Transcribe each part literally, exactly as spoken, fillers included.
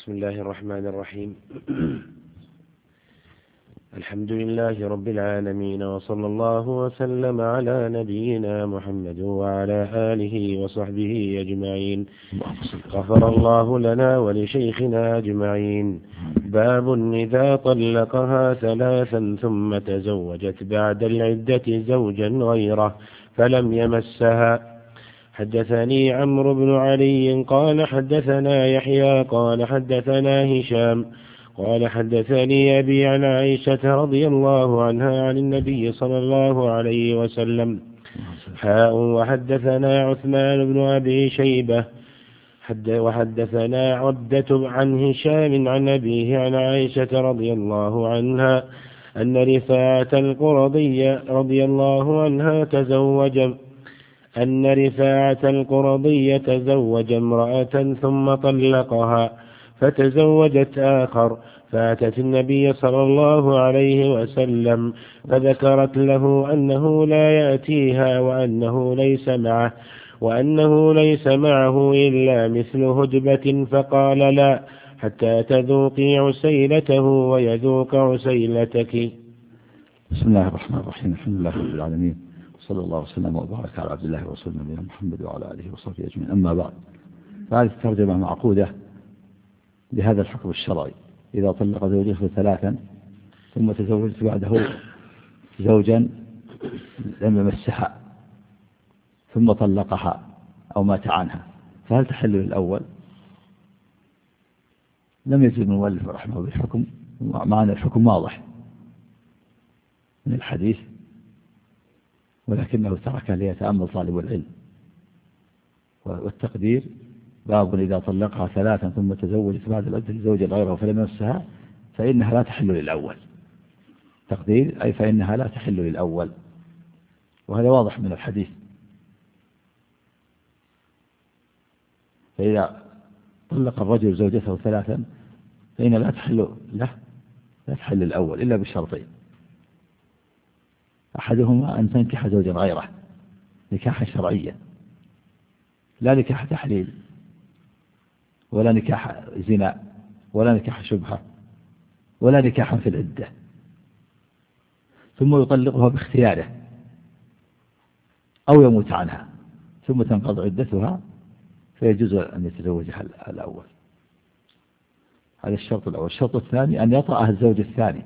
بسم الله الرحمن الرحيم. الحمد لله رب العالمين، وصلى الله وسلم على نبينا محمد وعلى آله وصحبه أجمعين. غفر الله لنا ولشيخنا أجمعين. باب إذا طلقها ثلاثا ثم تزوجت بعد العدة زوجا غيره فلم يمسها. حدثني عمرو بن علي قال حدثنا يحيى قال حدثنا هشام قال حدثني أبي عن عائشة رضي الله عنها عن النبي صلى الله عليه وسلم. حاء وحدثنا عثمان بن أبي شيبة حد وحدثنا عبدة عن هشام عن أبيه عن عائشة رضي الله عنها أن رفاعة القرظي رضي الله عنها تزوج أن رفاعة القرظي تزوج امرأة ثم طلقها فتزوجت آخر، فأتت النبي صلى الله عليه وسلم فذكرت له أنه لا يأتيها وأنه ليس معه وأنه ليس معه إلا مثل هدبة، فقال لا حتى تذوقي عسيلته ويذوق عسيلتك. بسم الله الرحمن الرحيم. الحمد لله رب العالمين، صلى الله وسلم وبارك على عبد الله ورسوله نبينا محمد وعلى آله وصحبه أجمعين. أما بعد، فهذه الترجمة معقودة لهذا الحكم الشرعي. إذا طلق زوجته ثلاثا ثم تزوجت بعده زوجا لم يمسها ثم طلقها أو مات عنها، فهل تحل للأول؟ لم يزل المؤلف رحمه الله بالحكم، معنى الحكم واضح من الحديث، ولكنه تركه ليتأمل طالب العلم. والتقدير باب إذا طلقها ثلاثا ثم تزوجت بعد العدة زوجا غيره فلم يمسها فإنها لا تحل للأول. تقدير أي فإنها لا تحل للأول، وهذا واضح من الحديث. فإذا طلق الرجل زوجته ثلاثا فإن لا تحل له لا تحل للأول إلا بشرطين: أحدهما أن تنكح زوجا غيره نكاحا شرعيا، لا نكاح تحليل ولا نكاح زنا ولا نكاح شبهة ولا نكاح في العدة، ثم يطلقها باختياره أو يموت عنها ثم تنقضي عدتها فيجوز أن يتزوجها الأول. هذا الشرط الأول. الشرط الثاني أن يطأها الزوج الثاني،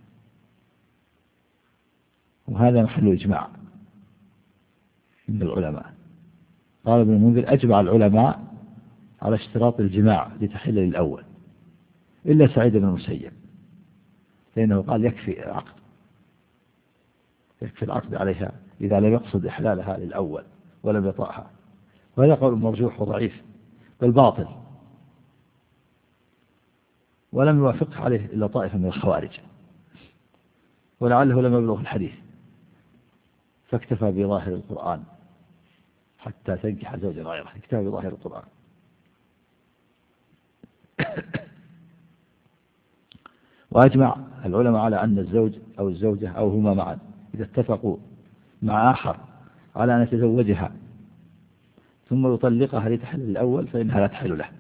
وهذا محل إجماع من العلماء. قال ابن المنذر: أجمع العلماء على اشتراط الجماع لتحل للأول إلا سعيد بن المسيب، لأنه قال يكفي العقد يكفي العقد عليها إذا لم يقصد إحلالها للأول ولم يطأها. وهذا قول مرجوح وضعيف بل باطل، ولم يوافق عليه إلا طائفة من الخوارج، ولعله لم يبلغ الحديث فاكتفى بظاهر القرآن حتى تنكح زوجا غيره، اكتفى بظاهر القرآن. وأجمع العلماء على أن الزوج أو الزوجة أو هما معا إذا اتفقوا مع آخر على أن يتزوجها ثم يطلقها لتحل الأول فإنها لا تحل له،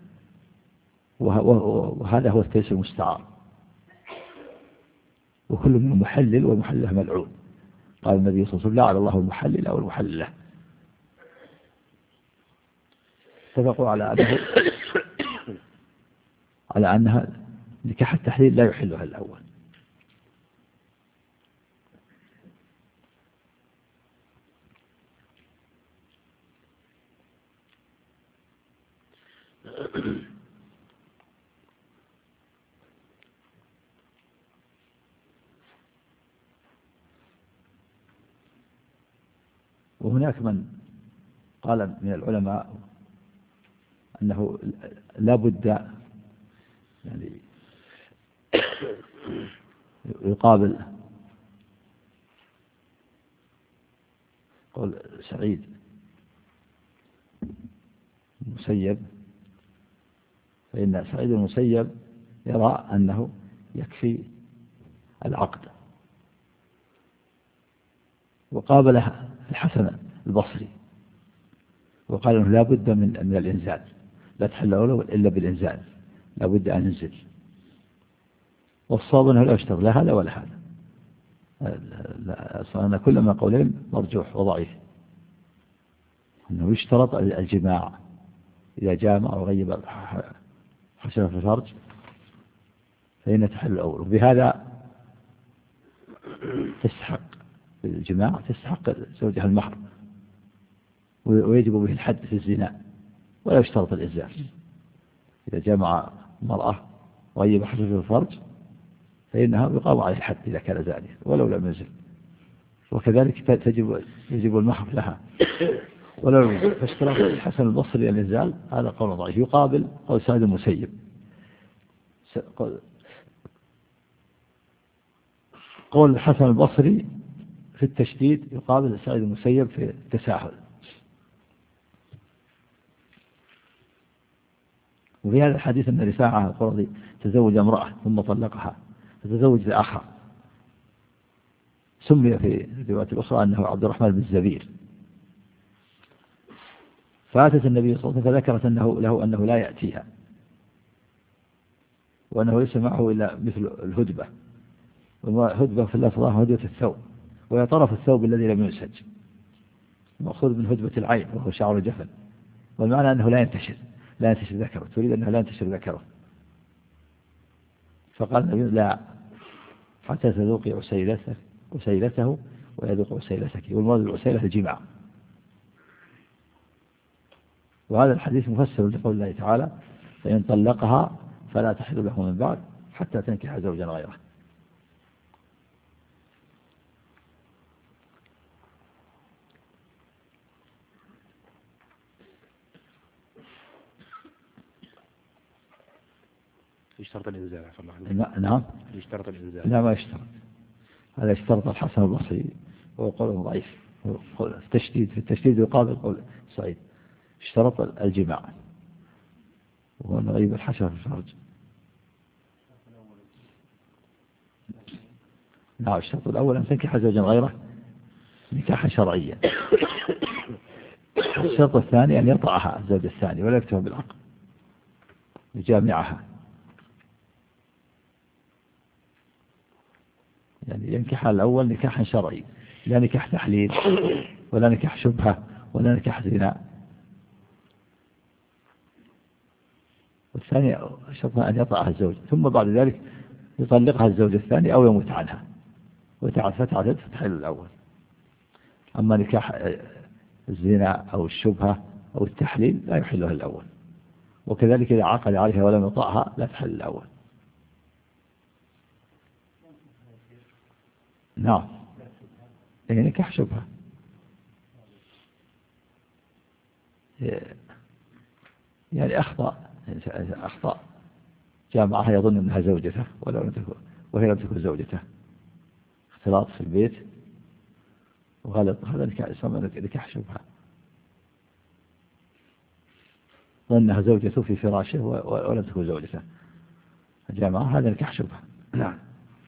وهذا هو التيسير المستعار، وكل من محلل ومحلله ملعون. قال النبي صلى الله عليه وسلم: لعن الله المحلل أو المحلل له. اتفقوا على أنه على أنها نكاح التحليل لا يحلها الأول. وهناك من قال من العلماء أنه لا بد يعني يقابل قول سعيد المسيب، فإن سعيد المسيب يرى أنه يكفي العقد، وقابله الحسن البصري وقال أنه لا بد من من الإنزال، لا تحل له إلا بالإنزال، لابد أن ينزل. والصواب أنه لا يشترط لا هذا ولا هذا، أن كل ما قولين مرجوح وضعيف. أنه يشترط الجماع إذا جامع وغيب حشرة في الفرج فإن تحل الأول، وبهذا تستحق الجماع تستحق زوجها المهر ويجب به الحد في الزنا، ولا يشترط الإزار. إذا جامع مرأة وغيب حشرة في الفرج فإنها يقام عليه الحد إذا كان زانيا ولو لم يزل، وكذلك تجب يجب المهر لها ولو. فاشتراط الحسن البصري الإنزال هذا قول ضعيف، يقابل قول سعيد المسيب. قول الحسن البصري في التشديد يقابل سعيد المسيب في التساهل. وفي هذا الحديث أن رفاعة القرظي تزوج امرأة ثم طلقها فتزوج الآخر، سمي في الرواية الأخرى أنه عبد الرحمن بن الزبير. فأتت النبي صلى الله عليه وسلم فذكرت أنه له أنه لا يأتيها، وأنه ليس معه إلا مثل الهدبة، والهدبة في الله صلاح هدبة الثوب، وهي طرف الثوب الذي لم ينسج، مأخوذ من هدبة العين وهو شعر الجفن، والمعنى أنه لا ينتشر لا ينتشر ذكره، تريد أنه لا ينتشر ذكره. فقال النبي لا حتى تذوقي عسيلته عسيلته ويذوق عسيلتك، والمراد العسيلة الجماع. وهذا الحديث مفسر لقول الله تعالى فإن طلقها فلا تحل له من بعد حتى تنكح زوجا غيره. يشترط الإنزال. نعم يشترط الإنزال. لا ما يشترط، هذا اشترط الحسن البصري وهو قول ضعيف. في التشديد في التشديد يقابل قول سعيد اشترط الجماع وهو أن غيب الحشرة في الفرج. نعم الشرط الأول أن تنكح زوجا غيره نكاحا شرعيا. الشرط الثاني أن يطأها الزوج الثاني ولا يكتب بالعقد يجامعها، يعني ينكح الأول نكاحا شرعي، لا نكاح تحليل ولا نكاح شبهة ولا نكاح زنا. والثاني شرط أن يطأها الزوج ثم بعد ذلك يطلقها الزوج الثاني أو يموت عنها وتعتد فتحل الأول. أما نكاح الزنا أو الشبهة أو التحليل لا يحلها الأول، وكذلك إذا عقد عليها ولم يطأها لا تحل الأول. نعم يعني نكاح شبهة، يعني أخطأ أخطأ جامعها يظن أنها زوجته ولو لم تكن وهي لم تكن زوجته، اختلاط في البيت وغلط، هذا نكاح شبهة، ظنها زوجته في فراشه ولم تكن زوجته جامعها، هذا نكاح شبهة. نعم.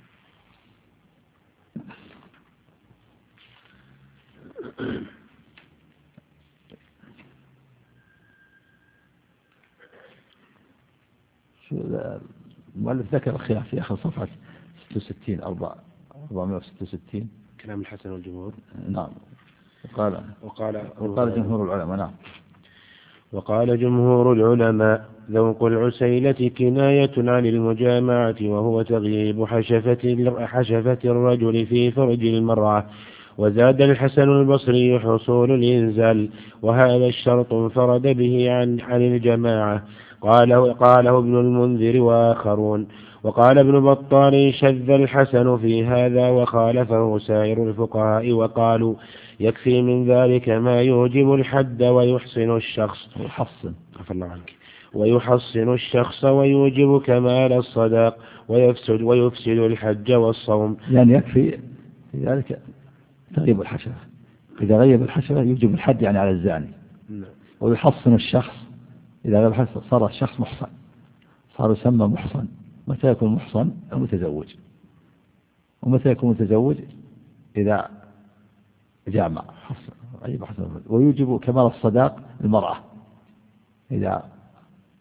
المؤلف ذكر الخلاف في آخر صفحة ستة وستين أربعمائة وستة وستين كلام الحسن والجمهور. نعم. وقال وقال وقال جمهور العلماء. نعم. وقال جمهور العلماء ذوق العسيلة كناية عن المجامعة، وهو تغييب حشفة حشفة الرجل في فرج المرأة. وزاد الحسن البصري حصول الإنزال، وهذا الشرط انفرد به عن عن الجماعة، قاله قاله ابن المنذر وآخرون. وقال ابن بطال شذ الحسن في هذا وخالفه سائر الفقهاء، وقالوا يكفي من ذلك ما يوجب الحد ويحسن الشخص ويحصن عفى الله عنك ويحصن الشخص ويوجب كمال الصداق ويفسد ويفسد الحج والصوم. يعني يكفي في ذلك تغيب الحشرة، إذا غيب الحشرة يوجب الحد يعني على الزاني. ويحصن الشخص، إذا غيب الحشرة صار الشخص محصن، صار يسمى محصن. متى يكون محصن؟ المتزوج. ومتى يكون متزوج؟ إذا جامع حصن غيب حشرة. ويوجب كمال الصداق المرأة، إذا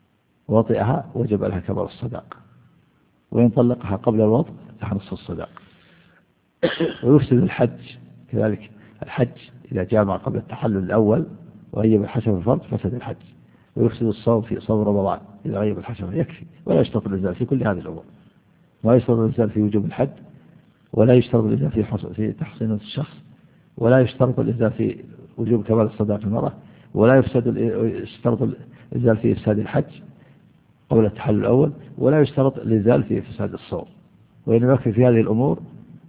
وطئها وجب لها كبر الصداق، وإن طلقها قبل الوطء لها نصف الصداق. ويفسد الحج كذلك، الحج إذا جامع قبل التحلل الأول وغيب الحشفة في الفرج فسد الحج. ويفسد الصوم في صوم رمضان إذا غيب الحشفة يكفي، ولا يشترط الإنزال في كل هذه الأمور. ولا يشترط الإنزال في وجوب الحد، ولا يشترط الإنزال في في تحصين الشخص، ولا يشترط الإنزال في وجوب كمال الصداق المرأة، ولا يفسد يشترط الإنزال في إفساد الحج قبل التحلل الأول، ولا يشترط الإنزال في إفساد الصوم. وإنما يكفي في هذه الأمور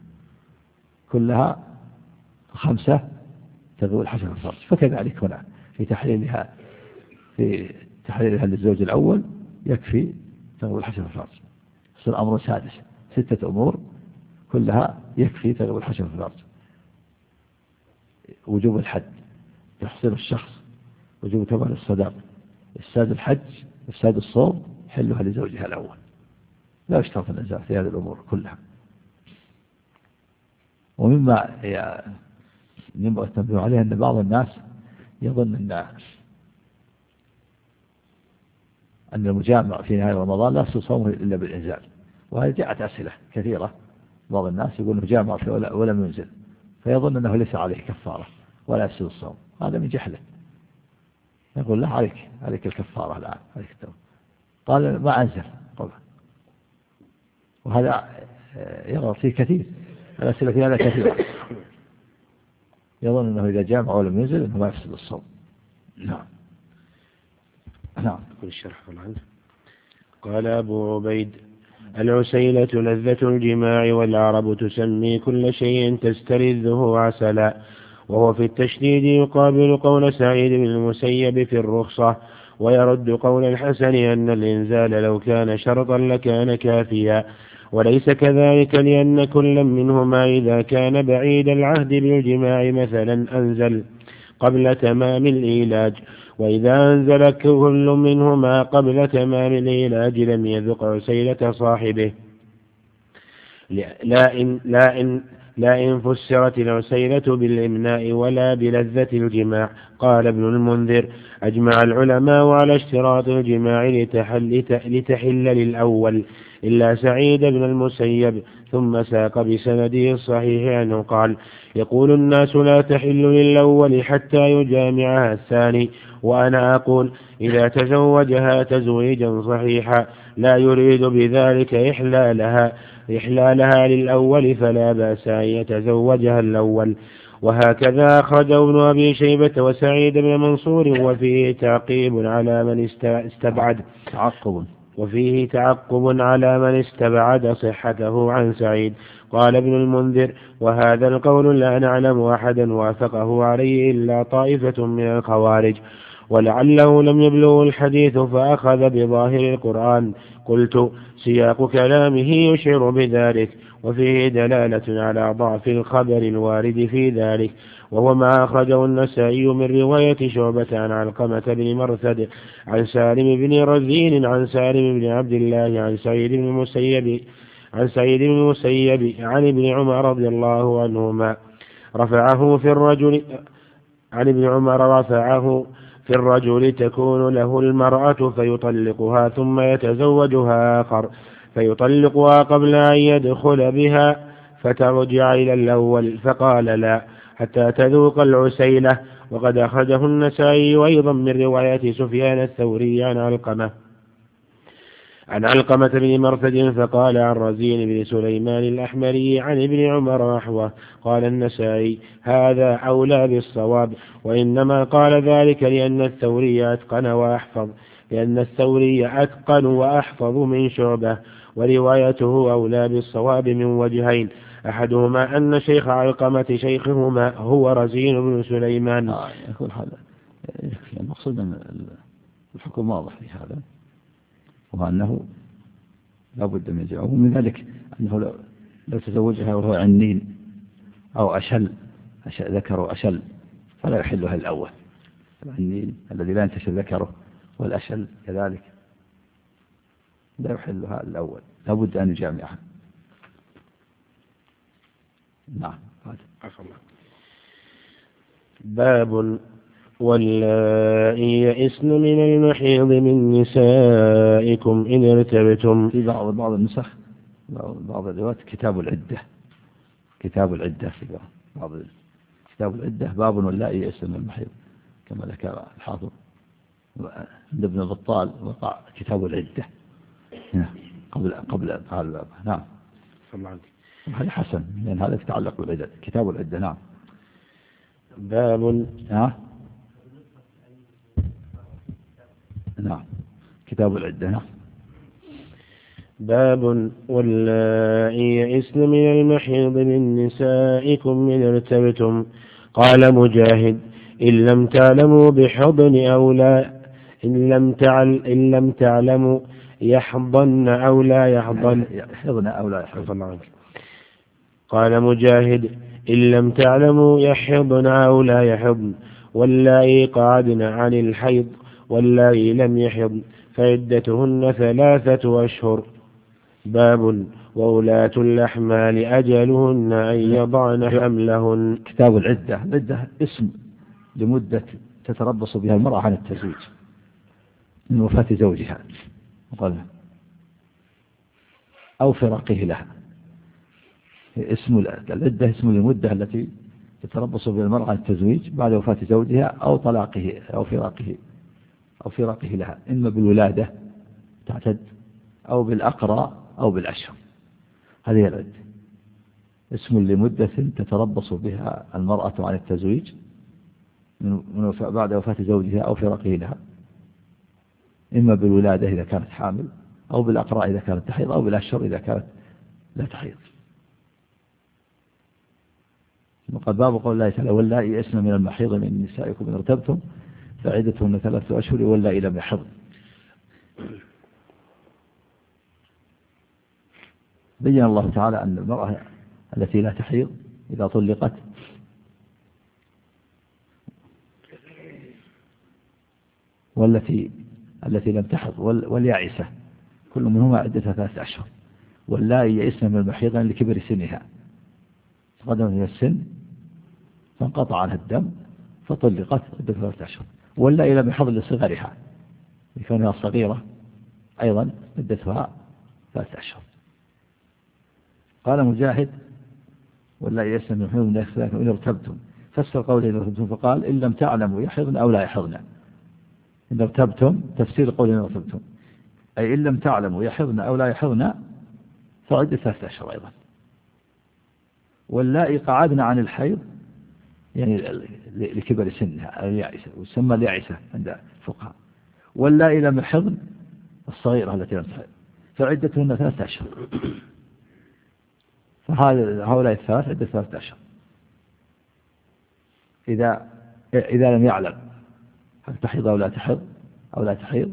كلها خمسة تغيب الحشفة الفرج. فكذلك هنا في تحليلها في تحليلها للزوج الأول يكفي تغيب الحشفة الفرج. يصير الأمر سادس، ستة أمور كلها يكفي تغيب الحشفة الفرج: وجوب الحد، تحصيل الشخص، وجوب كمال الصداق، إفساد الحج، إفساد الصوم، حلها لزوجها الأول. لا يشترط الإنزال في هذه الأمور كلها. ومما ينبغي التنبيه عليه أن بعض الناس يظن أن أن المجامع في نهاية رمضان لا يصير صومه إلا بالإنزال. وهذه جاءت أسئلة كثيرة، بعض الناس يقول أنه جامع ولم ينزل فيظن أنه ليس عليه كفارة ولا يفسد الصوم. هذا من جهله. يقول له عليك عليك الكفارة الآن، عليك التوبة. قال ما أنزل قبل. وهذا يغلط فيه كثير، الأسئلة في هذا كثيرة. يظن أنه إذا جامع ولم ينزل أنه ما يفسد الصوم. نعم نعم. قال أبو عبيد: العسيلة لذة الجماع، والعرب تسمي كل شيء تستلذه عسلا. وهو في التشديد يقابل قول سعيد بن المسيب في الرخصة، ويرد قول الحسن أن الإنزال لو كان شرطا لكان كافيا. وليس كذلك، لأن كل منهما إذا كان بعيد العهد بالجماع مثلا أنزل قبل تمام الإيلاج، وإذا أنزل كل منهما قبل تمام الإيلاج لم يذق عسيلة صاحبه. لا إن, لا إن, لا إن فسرت العسيلة بالإمناء ولا بلذة الجماع. قال ابن المنذر: أجمع العلماء على اشتراط الجماع لتحل, لتحل للأول إلا سعيد بن المسيب. ثم ساق بسنده الصحيح عنه قال: يقول الناس لا تحل للأول حتى يجامعها الثاني، وأنا أقول إذا تزوجها تزويجا صحيحا لا يريد بذلك إحلالها إحلالها للأول فلا بأس أن يتزوجها الأول. وهكذا أخرجه ابن أبي شيبة وسعيد بن منصور. وفيه تعقيب على من استبعد تعقب وفيه تعقب على من استبعد صحته عن سعيد. قال ابن المنذر: وهذا القول لا نعلم أحدا وافقه عليه إلا طائفة من الخوارج، ولعله لم يبلغ الحديث فأخذ بظاهر القرآن. قلت: سياق كلامه يشعر بذلك، وفيه دلالة على ضعف الخبر الوارد في ذلك، وهو ما أخرجه النسائي من رواية شعبة عن علقمة بن مرثد عن سالم بن رزين عن سالم بن عبد الله عن سعيد بن المسيب عن سعيد بن المسيب عن ابن عمر رضي الله عنهما رفعه في الرجل عن ابن عمر رفعه في الرجل تكون له المرأة فيطلقها ثم يتزوجها آخر فيطلقها قبل أن يدخل بها فترجع إلى الأول، فقال: لا، حتى تذوق العسيلة. وقد أخرجه النسائي أيضا من رواية سفيان الثوري عن علقمة عن علقمة بن مرثد فقال عن رزين بن سليمان الأحمري عن ابن عمر نحوه. قال النسائي: هذا أولى بالصواب، وإنما قال ذلك لأن الثوري أتقن وأحفظ لأن الثوري أتقن وأحفظ من شعبة، وروايته أولى بالصواب من وجهين: أحدهما أن شيخ علقمة شيخهما هو رزين بن سليمان. آه يقول هذا المقصود أن الحكم واضح في هذا، وأنه لا بد من الجماع. ومن ذلك أنه لو, لو تزوجها وهو عنين أو أشل, أشل ذكره أشل فلا يحلها الأول. العنين الذي لا ينتشر ذكره والأشل كذلك لا يحلها الأول، لا بد أن يجامعها. نعم. باب واللائي يئسن من المحيض من نسائكم إن ارتبتم. في بعض بعض النسخ بعض الروايات كتاب العدة، كتاب العدة في بعض كتاب العدة باب واللائي يئسن من المحيض كما ذكر الحافظ عند ابن بطال وقع كتاب العدة قبل قبل هذا الباب. نعم. هذا حسن لأن هذا يتعلق بالعدة، كتاب العدة. نعم. باب. ها؟ نعم كتاب العدة. نعم. باب واللائي يئسن من المحيض من نسائكم إن ارتبتم. قال مجاهد إن لم تعلموا بحضن أو لا إن لم تعل إن لم تعلموا يحضن أو لا يحضن يحضن أو لا يحضن. قال مجاهد إن لم تعلموا يحضن أو لا يحضن واللائي قعدن عن الحيض واللائي لم يحضن فعدتهن ثلاثة أشهر. باب وولاة الأحمال أجلهن أن يضعن حملهن. كتاب العدة. العدة اسم لمدة تتربص بها المرأة عن التزويج من وفاة زوجها أو فراقه لها. اسم العدة اسم للمدة التي تتربص بها المرأة عن التزويج بعد وفاة زوجها أو طلاقه أو فراقه أو فراقه لها، إما بالولادة تعتد أو بالأقرى أو بالأشهر. هذه العدة اسم لمدة تتربص بها المرأة عن التزويج من بعد وفاة زوجها أو فراقه لها، إما بالولادة إذا كانت حامل أو بالأقرى إذا كانت تحيض أو بالأشهر إذا كانت لا تحيض. وقد باب قول الله تعالى واللائي يئسن من المحيض من نسائكم إن ارتبتم فعدتهن ثلاثة أشهر واللائي لم يحضن. بين الله تعالى أن المرأة التي لا تحيض إذا طلقت والتي التي لم تحض واليائسة كل منهما عدتها ثلاثة أشهر. واللائي يئسن من المحيض لكبر سنها تقدم من السن فانقطع عنها الدم فطلقت عدتها ثلاثة أشهر. واللائي لم يحض لصغرها لكونها صغيرة أيضا عدتها ثلاثة أشهر. قال مجاهد واللائي يئسن من المحيض من نسائكم إن ارتبتم فسر قوله إن ارتبتم فقال إن لم تعلموا يحضن أو لا يحضن. إن ارتبتم تفسير قوله إن ارتبتم أي إن لم تعلموا يحضن أو لا يحضن فعدة ثلاثة أشهر أيضا. واللائي قعدن عن الحيض يعني لكبر سنها اليائسة وتسمى اليائسة عند الفقهاء. واللائي لم يحضن الصغيرة التي لم تحضن فعدتهن ثلاثة أشهر. فهؤلاء الثلاث عدة ثلاثة أشهر إذا إذا لم يعلم هل تحيض أو لا تحيض أو لا تحيض.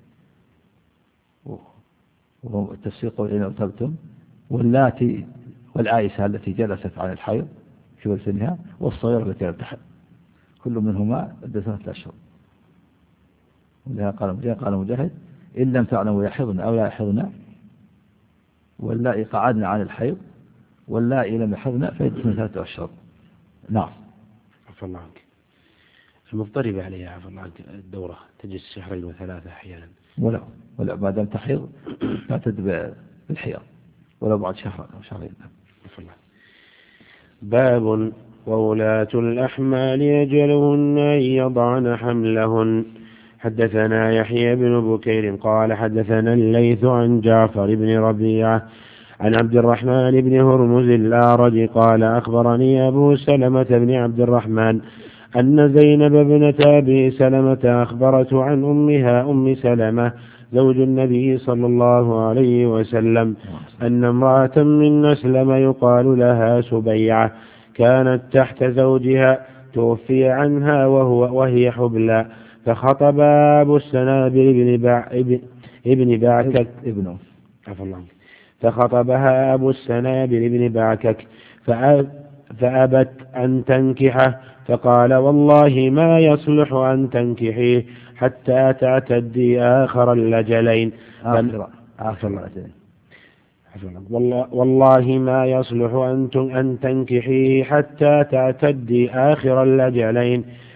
وهو التفسير قول إن ارتبتم. واللاتي والعائسة التي جلست عن الحيض في سنها والصغيرة التي لم تحيض كل منهما عدة ثلاثة أشهر. ولهذا قال مجاهد قال مجاهد إن لم تعلموا يحضن أو لا يحضن واللائي قعدن عن الحيض واللائي لم يحضن فعدة ثلاثة أشهر. نعم. عفوا الله عنك. المضطربة عليها عفوا الله عنك الدورة تجلس شهرين وثلاثة أحيانا ولا ولا ما دام تحيض تعتد بالحيض ولا بعد شهر أو شهرين. عفوا الله. باب وولاة الأحمال يجلهن أن يضعن حملهن. حدثنا يحيى بن بكير قال حدثنا الليث عن جعفر بن ربيعة عن عبد الرحمن بن هرمز الأعرج قال أخبرني أبو سلمة بن عبد الرحمن أن زينب بنت أبي سلمة أخبرته عن أمها أم سلمة زوج النبي صلى الله عليه وسلم أن امرأة من أسلم يقال لها سبيعة كانت تحت زوجها توفي عنها وهو وهي حبلى فخطب أبو السنابل ابن بع ابن بعكك ابنه عفوا الله فخطبها أبو السنابل ابن بعكك فأبت أن تنكحه فقال والله ما يصلح أن تنكحيه حتى تعتدي آخر اللجلين آخر آخر اللجلين والله, والله ما يصلح أن تنكحيه حتى تعتدي آخر اللجلين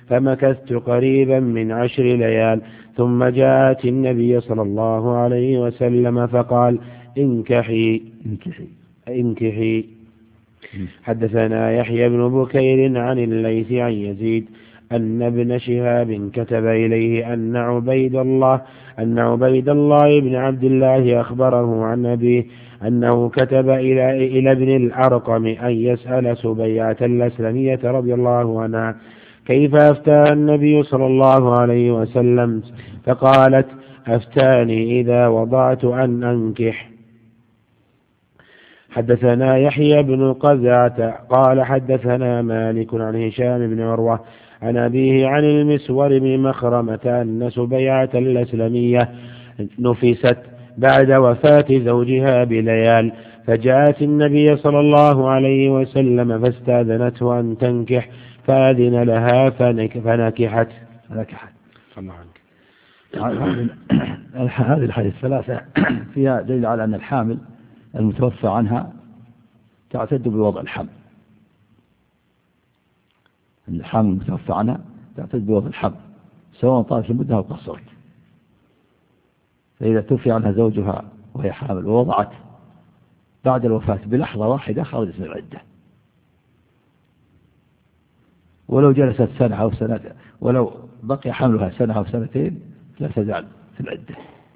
فمكثت قريبا من عشر ليال، ثم جاءت النبي صلى الله عليه وسلم فقال انكحي انكحي انكحي. حدثنا يحيى بن بكير عن الليث عن يزيد أن ابن شهاب كتب إليه أن عبيد الله أن عبيد الله بن عبد الله أخبره عن أبيه أنه كتب إلى إلى ابن الأرقم أن يسأل سبيعة الأسلمية رضي الله عنها كيف أفتى النبي صلى الله عليه وسلم، فقالت أفتاني إذا وضعت أن أنكح. حدثنا يحيى بن قزعة قال حدثنا مالك عن هشام بن عروة عن أبيه عن المسور بن مخرمة أن سبيعة الأسلمية نفست بعد وفاة زوجها بليال، فجاءت النبي صلى الله عليه وسلم فاستأذنته أن تنكح فأذن لها فنك فنكحت نكحت. الله عنك. هذه الحديث الثلاثة فيها دليل على أن الحامل المتوفى عنها تعتد بوضع الحمل. الحامل المتوفى عنها تعتد بوضع الحمل سواء طالت المدة أو قصرت. فإذا توفي عنها زوجها وهي حامل ووضعت بعد الوفاة بلحظة واحدة خرجت من العدة، ولو جلست سنة أو سنة، ولو بقي حملها سنة أو سنتين لا تزال في العدة.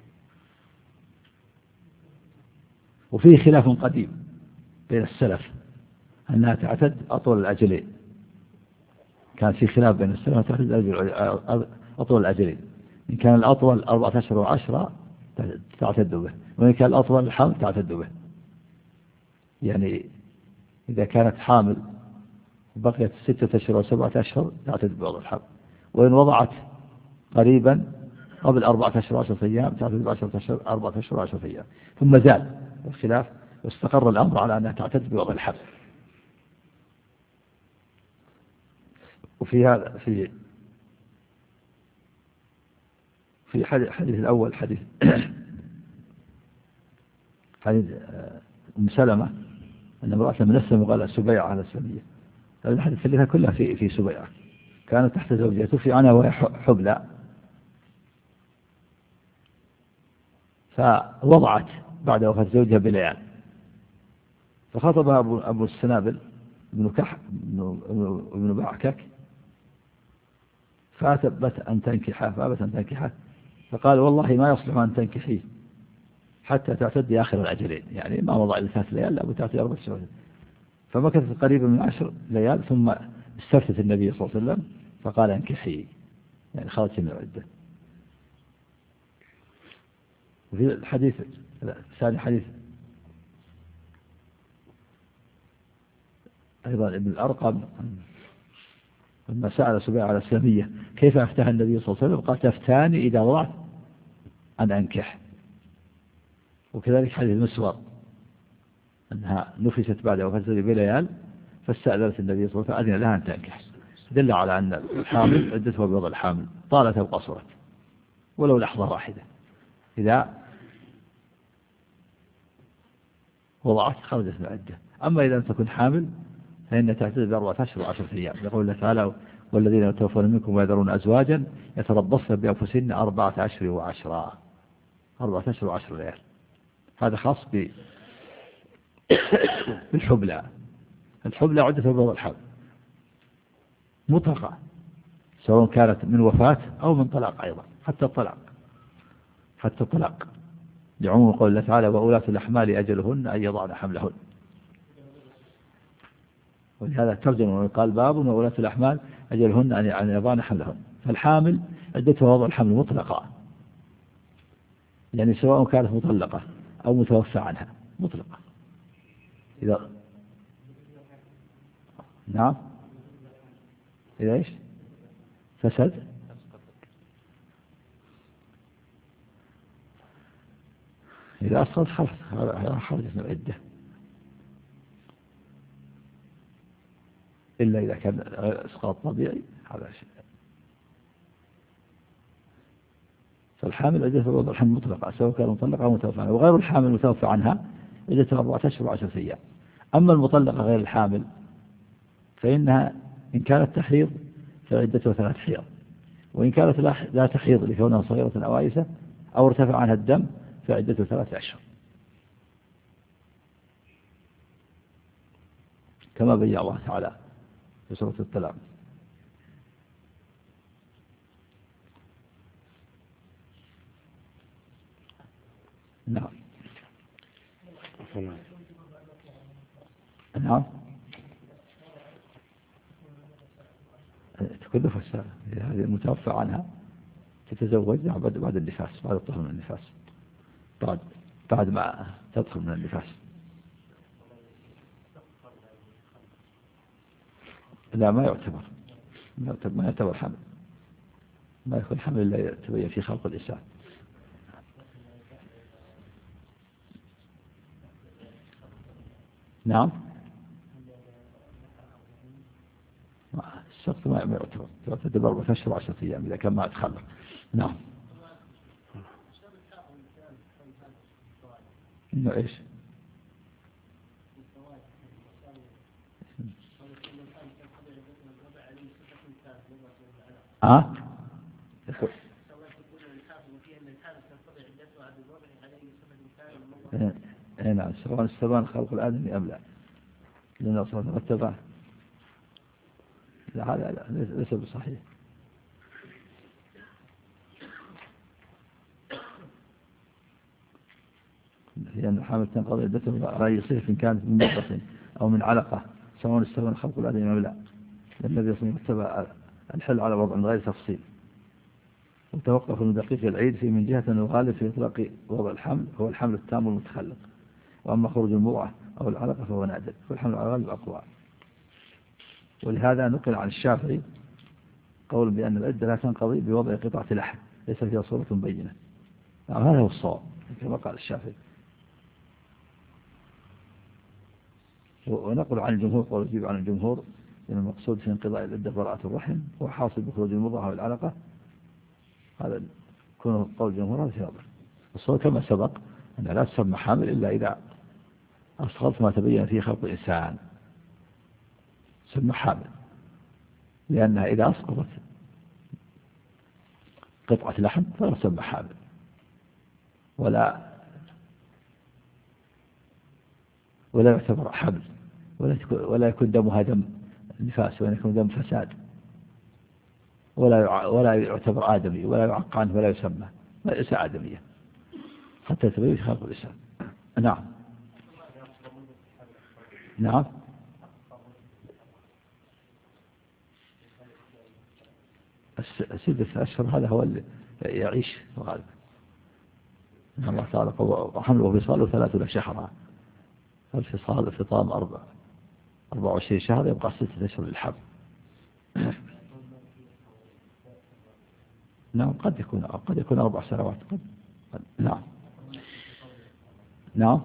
وفيه خلاف قديم بين السلف أنها تعتد أطول الأجلين. كان في خلاف بين السلف أنها تعتد أطول الأجلين، إن كان الأطول أربعة أشهر وعشرة تعتد به، وإن كان الأطول الحمل تعتد به. يعني إذا كانت حامل بقيت ستة أشهر وسبعة أشهر تعتد بوضع الحمل، وإن وضعت قريبا قبل أربعة أشهر وعشرة أيام تعتد بعشرة أشهر أربعة أشهر وعشرة أيام. ثم زال الخلاف واستقر الأمر على أنها تعتد بوضع الحمل. وفي هذا في في حديث الأول حديث حديث أم سلمة أن امرأة من أسلم وقال سبيعة على السلمية. هذه الحديث ثلاثة كلها في في سبيعة كانت تحت زوجها توفي عنها وهي حبلى، فوضعت بعد وفاة زوجها بليال، فخطبها أبو, أبو السنابل ابن كح ابن بعكك فأثبت أن تنكحه فأبت أن تنكحه، فقال والله ما يصلح أن تنكحيه حتى تعتدي آخر الأجلين، يعني ما وضع إلا ثلاث ليال لا تعتدي أربع شهور. فمكثت قريبا من عشر ليال ثم استفتت النبي صلى الله عليه وسلم فقال انكحي، يعني خرجت من العدة. وفي الحديث الثاني حديث أيضا ابن الأرقم لما سأل سبيعة على السلمية كيف أفتها النبي صلى الله عليه وسلم قال تفتاني إذا وضعت أن أنكح. وكذلك حديث المسور أنها نفست بعد وفاة زوجها بليال فاستأذنت النبي صلى الله عليه وسلم فأذن لها أن تنكح، دل على أن الحامل عدتها بوضع الحامل طالت أو قصرت ولو لحظة واحدة، إذا وضعت خرجت من العدة. أما إذا لم تكن حامل فإن تعتد بأربعة أشهر وعشرة أيام، يقول الله تعالى والذين يتوفون منكم ويذرون أزواجا يتربصن بأنفسهن أربعة أشهر وعشرة أربعة أشهر وعشر ليال. هذا خاص بالحبلى. الحبلى عدة بوضع الحمل مطلقة سواء كانت من وفاة أو من طلاق، أيضا حتى الطلاق حتى الطلاق لعموم قول الله تعالى وأولاة الأحمال أجلهن أن يضعن حملهن. ولهذا ترجم وقال باب وأولاة الأحمال أجلهن أن يضعن حملهن. فالحامل عدتها وضع الحمل مطلقة، يعني سواء كانت مطلقة أو متوفى عنها مطلقة. إذا نعم إذا إيش فسد إذا أسقط خرجت من العدة، إلا إذا كان إسقاط طبيعي هذا شيء. فالحامل عدتها بوضع الحمل مطلقة سواء كان مطلقة أو متوفى عنها، وغير الحامل المتوفى عنها عدتها أربعة أشهر وعشرة أيام. أما المطلقة غير الحامل فإنها إن كانت تحيض فعدتها ثلاث حيض. وإن كانت لا تحيض لكونها صغيرة أو عائسة أو ارتفع عنها الدم فعدتها ثلاث أشهر، كما بين الله تعالى في سورة الطلاق. نعم. نعم. تكون نفسها هذه المتوفى عنها تتزوج بعد بعد النفاس، بعد الطهر من النفاس، بعد بعد ما تدخل من النفاس. لا ما يعتبر ما يعتبر, ما يعتبر حمل، ما يكون حمل إلا يتبين في خلق الإنسان. نعم. السقط ما يعتبر، تعتبر أربعة أشهر وعشرة أيام إذا كان ما أتخلق. نعم. إنه إيش؟ ها؟ إيه نعم. سواء استبان خلق الآدمي أم لا، لأنه أصلا مرتبة. لا هذا لا ليس بصحيح. لأن الحامل تنقضي عدته على يصير إن كانت من مضغة أو من علقة سواء استبان خلق الآدمي أم لا، لأن النبي صلى الله عليه وسلم الحل على وضع من غير تفصيل. وتوقف من دقيق العيد في من جهة الغالب في إطلاق وضع الحمل هو الحمل التام المتخلق، وأما خروج المرأة أو العلقة فهو نادر، والحمل على الغالب أقوى. ولهذا نقل عن الشافعي قول بأن العدة لا تنقضي بوضع قطعة لحم ليس فيها صورة بينة. يعني هذا هو الصواب كما قال الشافعي. ونقل عن الجمهور قول يجيب عن الجمهور أن المقصود في انقضاء العدة براءة الرحم هو حاصل بخروج المرأة أو العلقة. هذا يكون قول الجمهور هذا في نظر. الصواب كما سبق أن لا تسمى حامل إلا إذا أسقطت ما تبين فيه خلق الإنسان تسمى حامل، لأنها إذا أسقطت قطعة لحم فلا تسمى حامل، ولا ولا يعتبر حمل، ولا ولا يكون دمها دم نفاس، ولا يكون دم فساد، ولا ولا يعتبر آدمي، ولا يعق عنه، ولا يسمى ليس آدمية حتى تبين خلق الإنسان. نعم. نعم. السدس أشهر هذا هو اللي يعيش غالبا. الله تعالى وحمله وفصاله ثلاثون شهرا، الفصال الفطام أربع أربع وعشرين شهر، يبقى ستة أشهر للحمل. نعم قد يكون قد يكون أربع سنوات قد. نعم. نعم.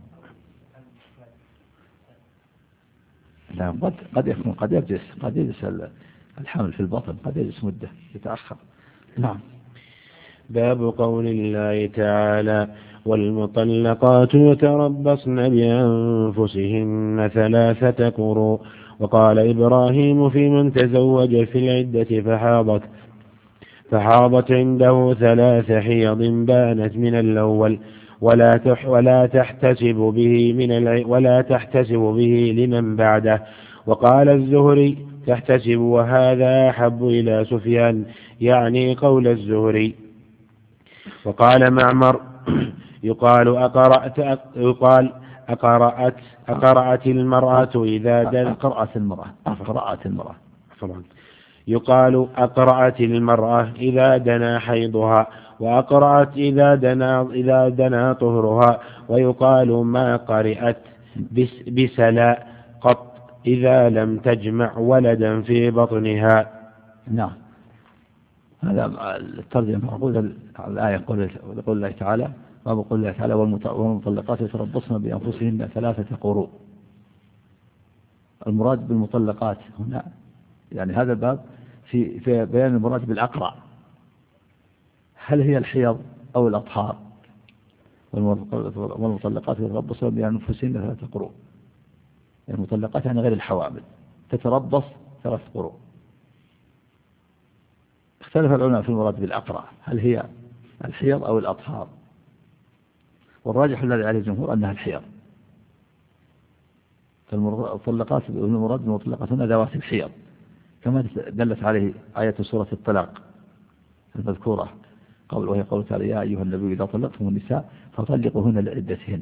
نعم قد قد يكون قد يجلس قد يجلس الحمل في البطن قد يجلس مدة يتأخر. نعم. باب قول الله تعالى: والمطلقات يتربصن بأنفسهن ثلاثة قروء. وقال إبراهيم في من تزوج في العدة فحاضت فحاضت عنده ثلاث حيض بانت من الأول ولا تح ولا تحتسب به من الع ولا تحتسب به لمن بعده. وقال الزهري: تحتسب، وهذا أحب إلى سفيان، يعني قول الزهري. وقال معمر: يقال أقرأت يقال أقرأت أقرأت المرأة إذا دن أقرأت المرأة أقرأت المرأة يقال أقرأت المرأة إذا دنا حيضها، وأقرأت إذا دنا إذا دنا طهرها. ويقال ما قرأت بسلا قط إذا لم تجمع ولدا في بطنها. نعم. هذا الترجمة معقولة على الآية يقول الله تعالى: باب قول الله تعالى: والمطلقات يتربصن بأنفسهن ثلاثة قروء. المراد بالمطلقات هنا يعني هذا الباب في في بيان المراد بالأقرع، هل هي الحيض أو الأطهار. والمطلقات يتربصن بأنفسهن ثلاثة قروء، المطلقات يعني غير الحوامل تتربص ثلاث قروء. اختلف العلماء في المراد بالأقرع، هل هي الحيض أو الأطهار؟ والراجح الذي عليه الجمهور أنها الحيض. فالمطلقات المراد بالمطلقات هنا ذوات الحيض، كما دلت عليه آية سورة الطلاق المذكورة قول وهي قول تعالى يا أيها النبي إذا طلقتم النساء فطلقوهن لعدتهن،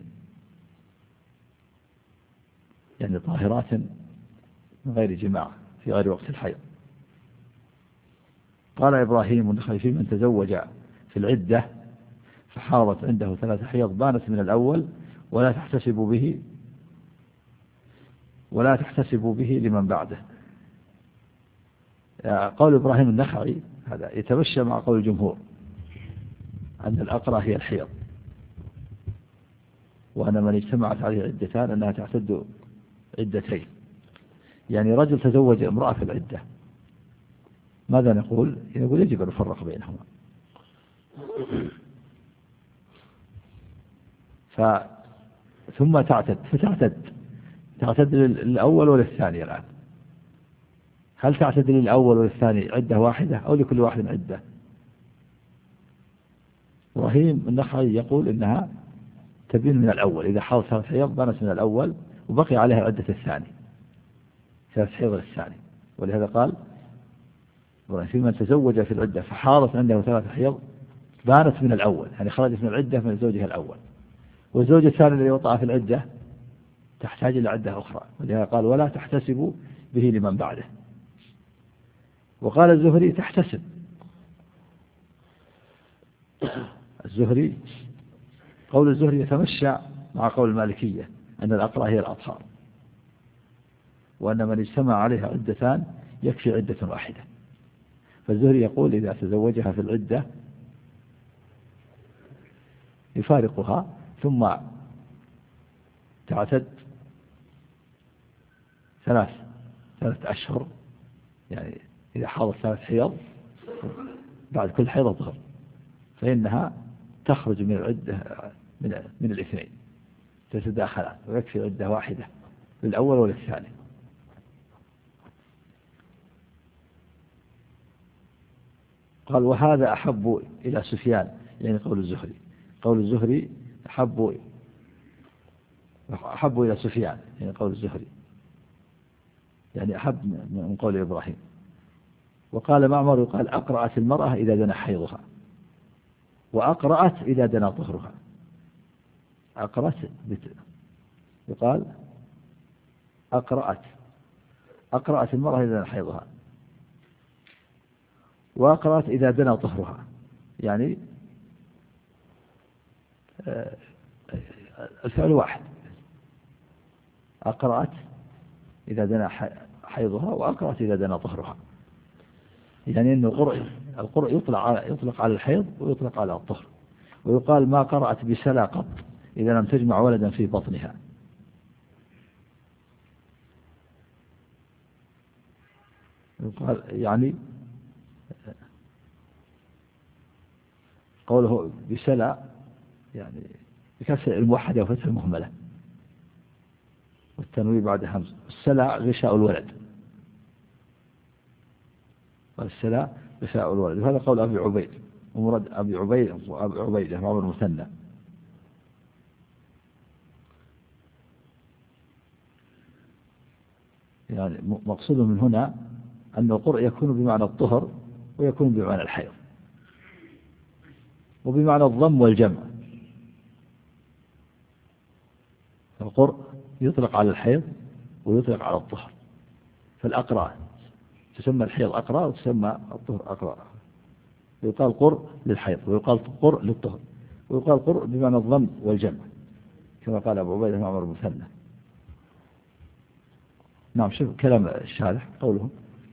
يعني طاهرات من غير جماع في غير وقت الحيض. قال إبراهيم النخعي في من تزوج في العدة فحاضت عنده ثلاث حيض بانت من الأول ولا تحتسب به ولا تحتسب به لمن بعده. قول إبراهيم النخعي هذا يتمشى مع قول الجمهور أن الأقرع هي الحيض، وأن من اجتمعت عليه عدتان أنها تعتد عدتين. يعني رجل تزوج امرأة في العدة، ماذا نقول؟ نقول يجب أن نفرق بينهما. ف ثم تعتد فتعتد تعتد للأول وللثاني. الآن هل تعتد للأول وللثاني عدة واحدة أو لكل واحد عدة؟ إبراهيم النخعي يقول إنها تبين من الأول، إذا حاضت ثلاث حيض بانت من الأول وبقي عليها عدة الثاني، ثلاث حيض للثاني. ولهذا قال في من تزوج في العدة فحاضت عنده ثلاث حيض بانت من الأول، يعني خرجت من العدة من زوجها الأول. والزوج الثاني الذي وطأ في العدة تحتاج إلى عدة أخرى، ولهذا قال ولا تحتسب به لمن بعده. وقال الزهري تحتسب. الزهري قول الزهري يتمشى مع قول المالكية أن الأقرع هي الأطهار، وأن من اجتمع عليها عدتان يكفي عدة واحدة. فالزهري يقول إذا تزوجها في العدة يفارقها ثم تعتد ثلاث ثلاث أشهر، يعني إذا حاضت ثلاث حيض بعد كل حيض طهر، فإنها تخرج من العدة من, من الاثنين تتداخلان، ويكفي عدة واحدة للأول وللثاني. قال وهذا أحب إلى سفيان، يعني قول الزهري قول الزهري أحب أحب إلى سفيان، يعني قول الزهري يعني أحب من قول إبراهيم. وقال معمر يقال أقرأت المرأة إذا دنا حيضها، وأقرأت إذا دنا طهرها. أقرأت يقال أقرأت أقرأت المرأة إذا دنا حيضها، وأقرأت إذا دنا طهرها، يعني الفعل واحد، أقرأت إذا دنا حيضها وأقرأت إذا دنا طهرها. يعني أن القرء القرء يطلق على يطلق على الحيض ويطلق على الطهر. ويقال ما قرأت بسلا قط إذا لم تجمع ولدا في بطنها. يقال يعني قوله بسلا يعني بكسر الموحدة وفتح المهملة والتنوين بعد همز. السلا غشاء الولد، والسلا غشاء الولد. وهذا قول أبي عبيد ومراد أبي عبيد وأبي عبيدة مع المثنى. يعني مقصود من هنا أن القرء يكون بمعنى الطهر ويكون بمعنى الحيض وبمعنى الضم والجمع. القرء يطلق على الحيض ويطلق على الطهر. فالأقرأ تسمى الحيض أقرأ وتسمى الطهر أقرأ. يقال قرء للحيض ويقال قرء للطهر ويقال قرء بمعنى الضم والجمع كما قال أبو عبيدة مع عمر المثنى. نعم. شوف كلام الشارح قوله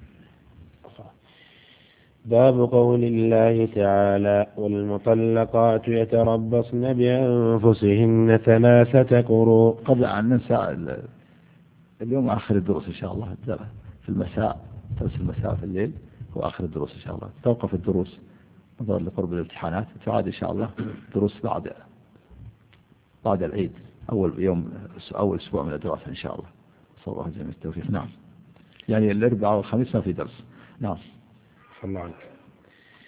باب قول الله تعالى والمطلقات يتربصن بأنفسهن ثلاثة قروء. قبل أن ننسى اليوم آخر الدروس إن شاء الله في المساء، درس المساء في الليل هو آخر الدروس إن شاء الله. توقف الدروس نظرا لقرب الامتحانات، تعاد إن شاء الله دروس بعد بعد العيد أول يوم أول أسبوع من الدراسة إن شاء الله. صلى الله عليه وسلم التوفيق. نعم. يعني الأربعاء والخميس ما في درس. نعم. الله عنك.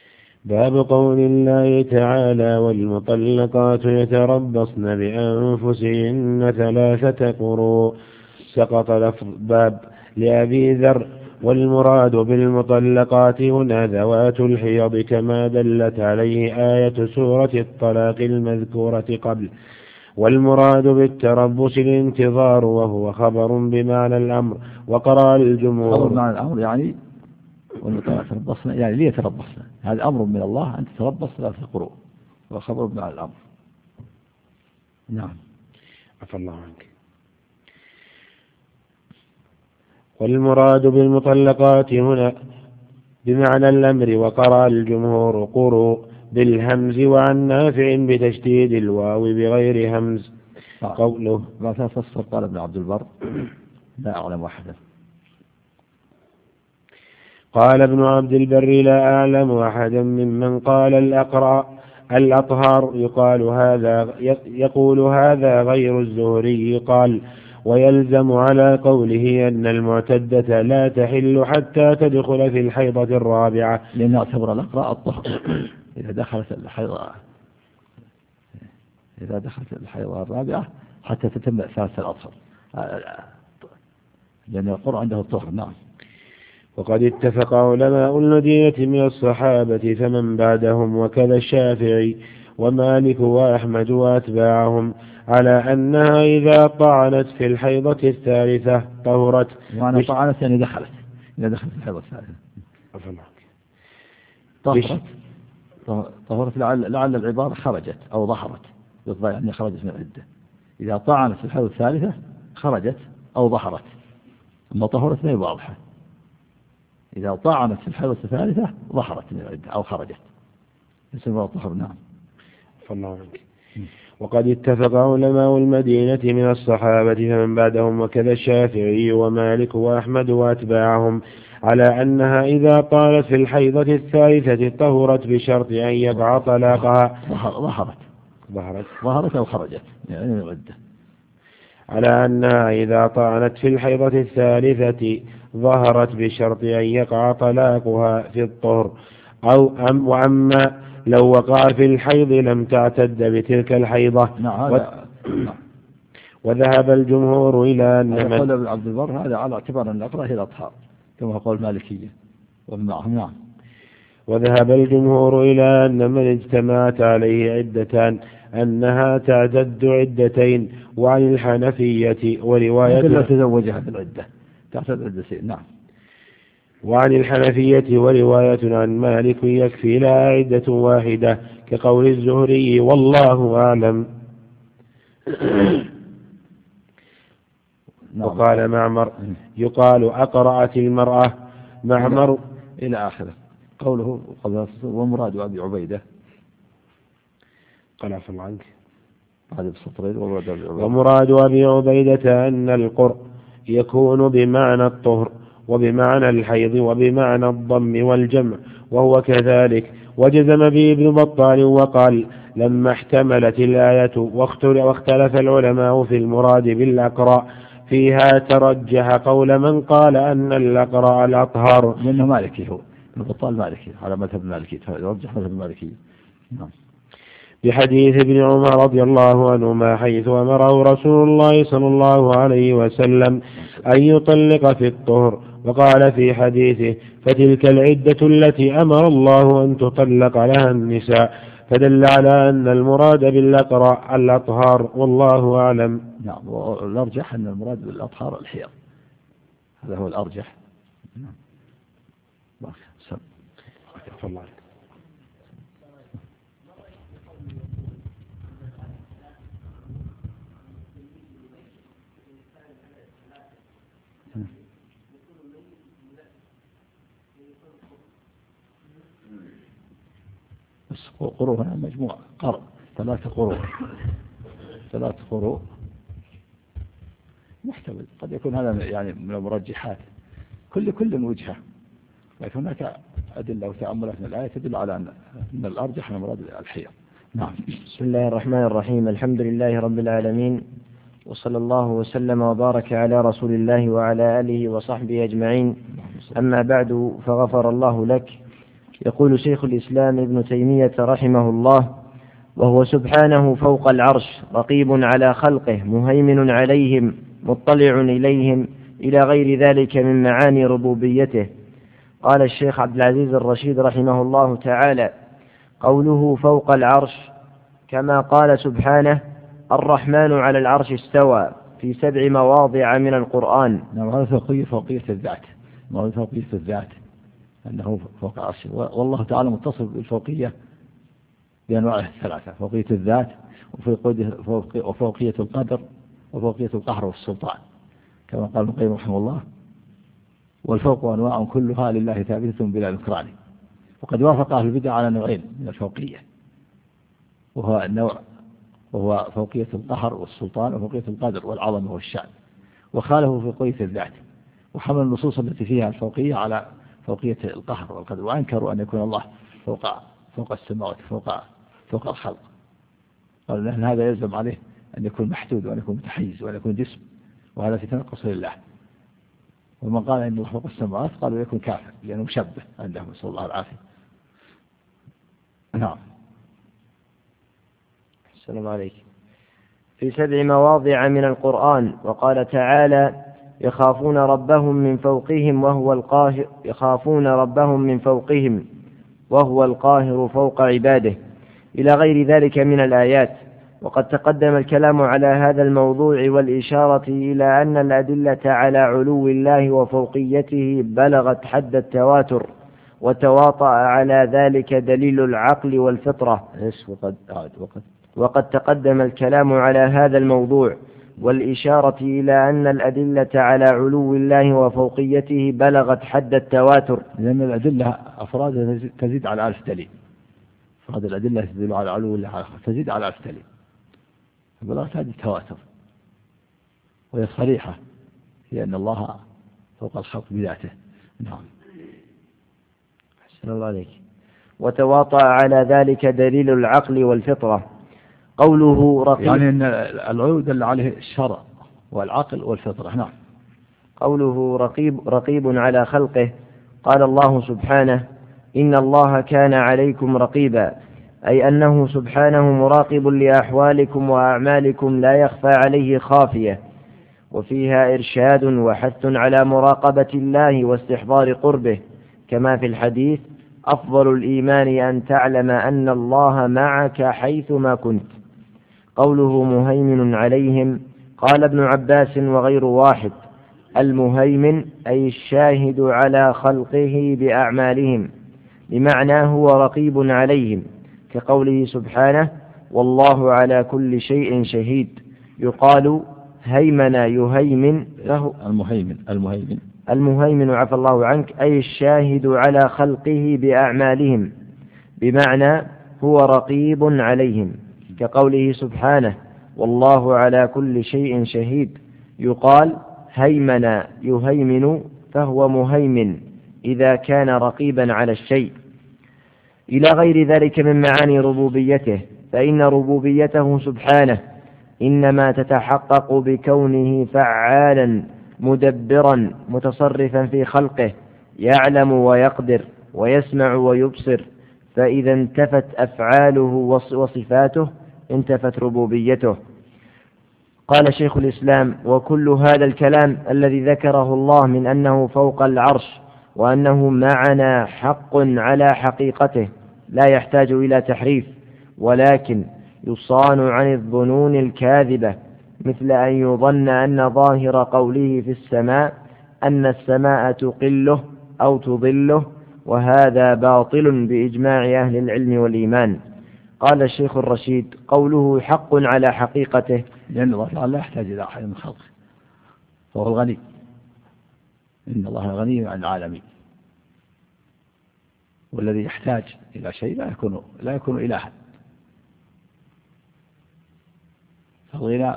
باب قول الله تعالى والمطلقات يتربصن بأنفسهن ثلاثة قروء. سقط لفظ باب لأبي ذر. والمراد بالمطلقات هنا ذوات الحيض كما دلت عليه آية سورة الطلاق المذكورة قبل. والمراد بالتربص الانتظار وهو خبر بمعنى الأمر. وقرأ الجمهور خبر بمعنى الأمر يعني والمطلقات يعني ليه يتربصن، هذا أمر من الله أن تتربص ثلاثة قروء وخبر بمعنى الأمر. نعم. عفى الله عنك. والمراد بالمطلقات هنا بمعنى الأمر. وقرأ الجمهور قروء بالهمز وعن نافع بتشديد الواو بغير همز. قوله ما تفسر قال ابن عبد البر لا أعلم أحدا. قال ابن عبد البر لا أعلم أحدا ممن قال الأقرأ الأطهار يقال هذا يقول هذا غير الزهري. قال ويلزم على قوله أن المعتدة لا تحل حتى تدخل في الحيضة الرابعة، لأن اعتبر الأقرأ الطهر إذا دخلت الحيضة إذا دخلت الحيضة الرابعة حتى تتم ثلاثة الأطهر، لأن القرآن عنده الطهر. نعم. وقد اتفق علماء المدينة من الصحابة فمن بعدهم وكذا الشافعي ومالك وأحمد وأتباعهم على أنها إذا طعنت في الحيضة الثالثة طهرت. وأنا طعنت يعني دخلت إذا دخلت في الحيضة الثالثة طهرت طهرت لعل, لعل العبارة خرجت أو ظهرت، يعني خرجت من العدة. إذا طعنت في الحيضة الثالثة خرجت أو ظهرت، أما طهرت ما هي واضحة. إذا طعنت في الحيضة الثالثة ظهرت من العدة أو خرجت يسمى طهر. نعم. فالله عنك. وقد اتفق علماء المدينة من الصحابة فمن بعدهم وكذا الشافعي ومالك وأحمد وأتباعهم على أنها إذا طالت في الحيضة الثالثة طهرت بشرط أن يقع طلاقها. ظهرت ظهرت ظهرت أو خرجت يعني من العدة. على أنها إذا طعنت في الحيضة الثالثة ظهرت بشرط أن يقع طلاقها في الطهر أو أم وأما لو وقع في الحيض لم تعتد بتلك الحيضة. نعم. و... وذهب الجمهور إلى أن من قال ابن عبد البر هذا على اعتبار أن الأقرأ هي الأطهار كما قال المالكية ومعهم. نعم. وذهب الجمهور إلى أن من اجتمعت عليه عدتان أنها تعتد عدتين. وعن الحنفية ورواية لا تزوجها بالعدة تعتد عدتين. نعم. وعن الحنفية ورواية عن مالك يكفي لها عدة واحدة كقول الزهري والله أعلم. وقال معمر يقال أقرأت المرأة. معمر إلى آخره. قوله ومراد أبي عبيدة قال عفوا عنك هذا بسطرين. ومراد أبي عبيدة أن القرء يكون بمعنى الطهر وبمعنى الحيض وبمعنى الضم والجمع وهو كذلك. وجزم به ابن بطال وقال لما احتملت الآية واختلف العلماء في المراد بالأقرأ فيها ترجح قول من قال أن الأقرأ الأطهر. لأنه مالكي، هو ابن بطال مالكي على مذهب المالكي، ترجح مذهب المالكي. نعم. بحديث ابن عمر رضي الله عنهما حيث أمره رسول الله صلى الله عليه وسلم أن يطلق في الطهر. وقال في حديثه فتلك العدة التي أمر الله أن تطلق لها النساء، فدل على أن المراد بالأقرأ الأطهار والله أعلم. نعم. والأرجح أن المراد بالأطهار الحيض، هذا هو الأرجح. نعم. الله. قروء هنا مجموعة قرء ثلاثة قروء ثلاثة قروء محتمل، قد يكون هذا يعني من المرجحات، كل كل وجهة، لكن هناك أدلة وتأملات من الآية تدل على أن الأرجح من مراد الحيض. نعم. بسم الله الرحمن الرحيم. الحمد لله رب العالمين، وصلى الله وسلم وبارك على رسول الله وعلى آله وصحبه أجمعين. أما بعد، فغفر الله لك يقول شيخ الإسلام ابن تيمية رحمه الله: وهو سبحانه فوق العرش رقيب على خلقه مهيمن عليهم مطلع إليهم إلى غير ذلك من معاني ربوبيته. قال الشيخ عبد العزيز الرشيد رحمه الله تعالى: قوله فوق العرش كما قال سبحانه: الرحمن على العرش استوى في سبع مواضع من القرآن. نعم، هذا فوقية فوقية الذات، هذا فوقية الذات أنه فوق العرش، والله تعالى متصف بالفوقية بأنواعها الثلاثة: فوقية الذات وفوقية القدر وفوقية القهر والسلطان، كما قال ابن القيم رحمه الله: والفوق أنواع كلها لله ثابتة بلا نكران. وقد وافق أهل البدع على نوعين من الفوقية، وهو النوع وهو فوقية القهر والسلطان وفوقية القدر والعظمة والشأن، وخالفوا فوقية الذات، وحمل النصوص التي فيها الفوقية على فوقية القهر والقدر، وأنكروا أن يكون الله فوق فوق السماوات فوق فوق الخلق. قالوا أن هذا يلزم عليه أن يكون محدود وأن يكون متحيز وأن يكون جسم، وهذا في تنقص لله. ومن قال إن الله فوق السماوات قالوا يكون كافر لأنه مشبه عندهم، نسأل الله العافية. نعم. السلام عليكم. في سبع مواضع من القرآن. وقال تعالى: يخافون ربهم من فوقهم وهو القاهر يخافون ربهم من فوقهم وهو القاهر فوق عباده، إلى غير ذلك من الآيات. وقد تقدم الكلام على هذا الموضوع والإشارة إلى أن الأدلة على علو الله وفوقيته بلغت حد التواتر، وتواطأ على ذلك دليل العقل والفطرة. وقد وقد وقد تقدم الكلام على هذا الموضوع والإشارة إلى أن الأدلة على علو الله وفوقيته بلغت حد التواتر، لأن الأدلة أفرادها تزيد على ألف دليل. أفراد الأدلة تدل على علو الله تزيد على ألف دليل، بلغت حد التواتر، وهي صريحة في أن الله فوق الخلق بذاته. نعم. أحسن الله عليك. وتواطأ على ذلك دليل العقل والفطرة. قوله رقيب، يعني أن العلو دل عليه الشرع والعقل والفطرة. نعم. قوله رقيب رقيب على خلقه. قال الله سبحانه: إن الله كان عليكم رقيبا، أي أنه سبحانه مراقب لأحوالكم وأعمالكم لا يخفى عليه خافية. وفيها إرشاد وحث على مراقبة الله واستحضار قربه، كما في الحديث: أفضل الإيمان أن تعلم أن الله معك حيثما كنت. قوله مهيمن عليهم. قال ابن عباس وغير واحد: المهيمن أي الشاهد على خلقه بأعمالهم، بمعنى هو رقيب عليهم، كقوله سبحانه: والله على كل شيء شهيد. يقال هيمن يهيمن له المهيمن المهيمن المهيمن عفى الله عنك أي الشاهد على خلقه بأعمالهم، بمعنى هو رقيب عليهم، كقوله سبحانه: والله على كل شيء شهيد. يقال هيمن يهيمن فهو مهيمن إذا كان رقيبا على الشيء، إلى غير ذلك من معاني ربوبيته. فإن ربوبيته سبحانه إنما تتحقق بكونه فعالا مدبرا متصرفا في خلقه، يعلم ويقدر ويسمع ويبصر. فإذا انتفت أفعاله وصفاته انتفت ربوبيته. قال شيخ الإسلام: وكل هذا الكلام الذي ذكره الله من أنه فوق العرش وأنه معنا حق على حقيقته، لا يحتاج إلى تحريف، ولكن يصان عن الظنون الكاذبة، مثل أن يظن أن ظاهر قوله في السماء أن السماء تقله أو تظله، وهذا باطل بإجماع أهل العلم والإيمان. قال الشيخ الرشيد: قوله حق على حقيقته، لأن الله تعالى لا يحتاج إلى أحد من خلقه، فهو الغني. إن الله غني عن العالمين، والذي يحتاج إلى شيء لا يكون لا يكون إلها. فالغنى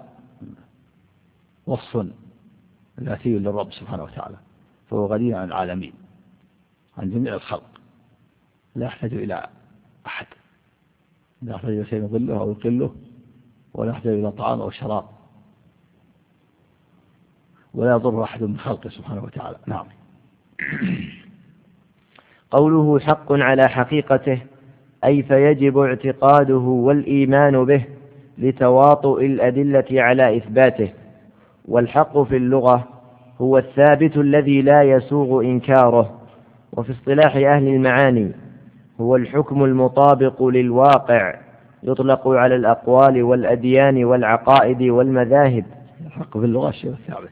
وصف ذاتي للرب سبحانه وتعالى، فهو غني عن العالمين، عن جميع الخلق، لا يحتاج إلى أحد، لا يحتاج إلى شيء يظله أو يقله، ولا يحتاج إلى طعام أو شراب، ولا يضر أحد من خلقه سبحانه وتعالى. نعم. قوله حق على حقيقته أي فيجب اعتقاده والإيمان به لتواطؤ الأدلة على إثباته. والحق في اللغة هو الثابت الذي لا يسوغ إنكاره، وفي اصطلاح أهل المعاني هو الحكم المطابق للواقع، يطلق على الأقوال والأديان والعقائد والمذاهب. الحق في اللغة الشيء الثابت،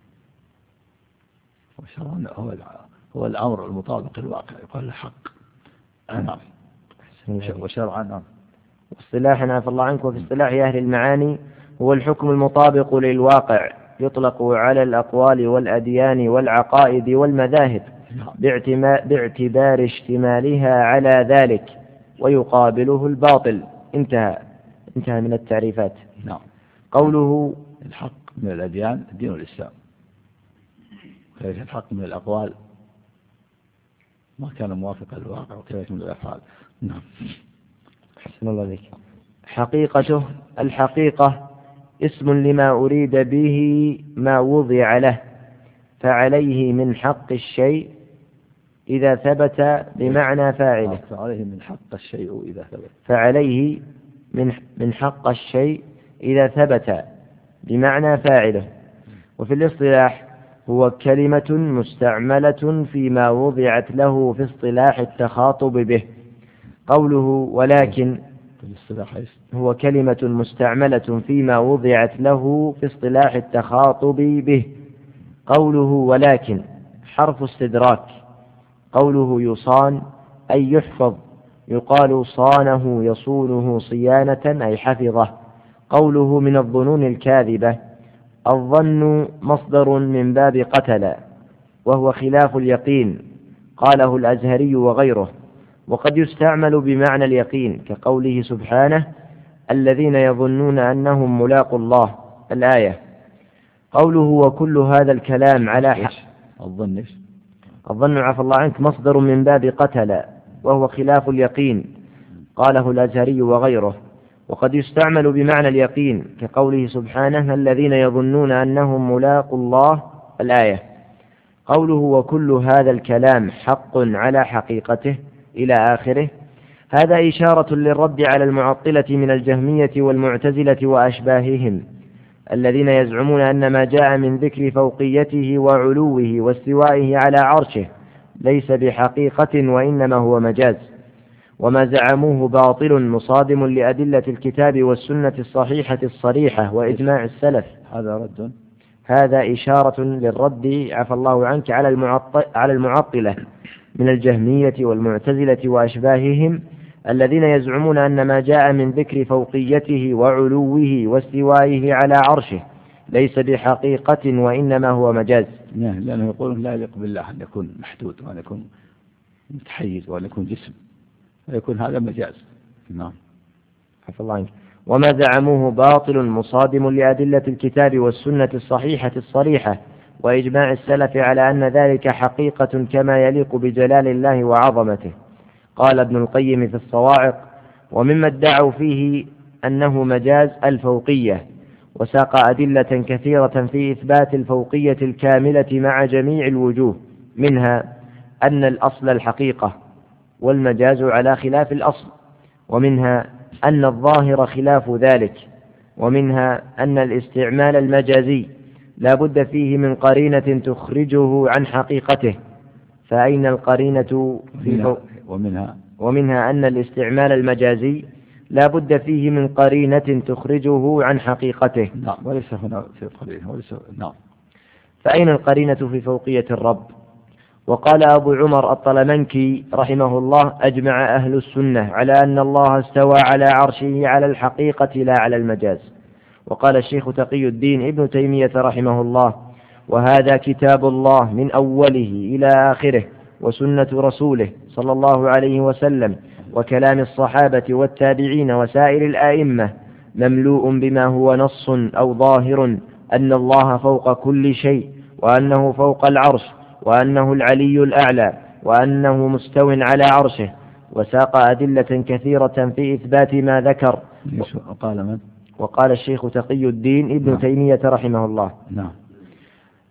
هو هو الأمر المطابق للواقع يقال الحق. نعم. وشرعا نعم. واصطلاحا عفى الله عنك، وفي اصطلاح أهل المعاني هو الحكم المطابق للواقع، يطلق على الأقوال والأديان والعقائد والمذاهب باعتبار اشتمالها على ذلك، ويقابله الباطل. انتهى انتهى من التعريفات. نعم. قوله الحق من الأديان الدين الإسلام، كذلك الحق من الأقوال ما كان موافقا للواقع، وكذلك من الأفعال. نعم. أحسن الله عليك. حقيقته الحقيقة اسم لما أريد به ما وضع له، فعليه من حق الشيء إذا ثبت بمعنى فاعله. فعليه من حق الشيء إذا ثبت. فعليه من من حق الشيء إذا ثبت بمعنى فاعله. وفي الاصطلاح هو كلمة مستعملة فيما وضعت له في اصطلاح التخاطب به. قوله ولكن هو كلمة مستعملة فيما وضعت له في اصطلاح التخاطب به. قوله ولكن حرف استدراك. قوله يصان أي يحفظ، يقال صانه يصونه صيانة أي حفظه. قوله من الظنون الكاذبة، الظن مصدر من باب قتل، وهو خلاف اليقين، قاله الأزهري وغيره. وقد يستعمل بمعنى اليقين كقوله سبحانه الذين يظنون أنهم ملاقوا الله، الآية. قوله وكل هذا الكلام على حق. الظن الظن عفى الله عنك مصدر من باب قتل، وهو خلاف اليقين، قاله الأزهري وغيره. وقد يستعمل بمعنى اليقين كقوله سبحانه الذين يظنون أنهم ملاقوا الله، الآية. قوله وكل هذا الكلام حق على حقيقته إلى آخره، هذا إشارة للرد على المعطلة من الجهمية والمعتزلة وأشباههم، الذين يزعمون أن ما جاء من ذكر فوقيته وعلوه واستوائه على عرشه ليس بحقيقة وإنما هو مجاز، وما زعموه باطل مصادم لأدلة الكتاب والسنة الصحيحة الصريحة وإجماع السلف. هذا رد هذا إشارة للرد عفى الله عنك على المعطلة من الجهمية والمعتزلة وأشباههم، الذين يزعمون أن ما جاء من ذكر فوقيته وعلوه واستوائه على عرشه ليس بحقيقة وإنما هو مجاز. لأنه يقولون لا يليق بالله أن يكون محدود وأن يكون متحيز وأن يكون جسم، فيكون هذا مجاز. نعم. عفى الله عنك. وما زعموه باطل مصادم لأدلة الكتاب والسنة الصحيحة الصريحة وإجماع السلف على أن ذلك حقيقة كما يليق بجلال الله وعظمته. قال ابن القيم في الصواعق ومما ادعوا فيه أنه مجاز الفوقية، وساق أدلة كثيرة في إثبات الفوقية الكاملة مع جميع الوجوه، منها أن الأصل الحقيقة والمجاز على خلاف الأصل، ومنها أن الظاهر خلاف ذلك، ومنها أن الاستعمال المجازي لا بد فيه من قرينة تخرجه عن حقيقته، فأين القرينة في فوق؟ ومنها ومنها أن الاستعمال المجازي لا بد فيه من قرينة تخرجه عن حقيقته. نعم. وليس هنا في قرينة وليس. نعم. فأين القرينة في فوقية الرب؟ وقال أبو عمر الطلمنكي رحمه الله أجمع أهل السنة على أن الله استوى على عرشه على الحقيقة لا على المجاز. وقال الشيخ تقي الدين ابن تيمية رحمه الله وهذا كتاب الله من أوله إلى آخره، وسنة رسوله صلى الله عليه وسلم، وكلام الصحابة والتابعين وسائر الآئمة، مملوء بما هو نص أو ظاهر أن الله فوق كل شيء، وأنه فوق العرش، وأنه العلي الأعلى، وأنه مستو على عرشه. وساق أدلة كثيرة في إثبات ما ذكر. وقال من؟ وقال الشيخ تقي الدين ابن نعم. تيمية رحمه الله. نعم.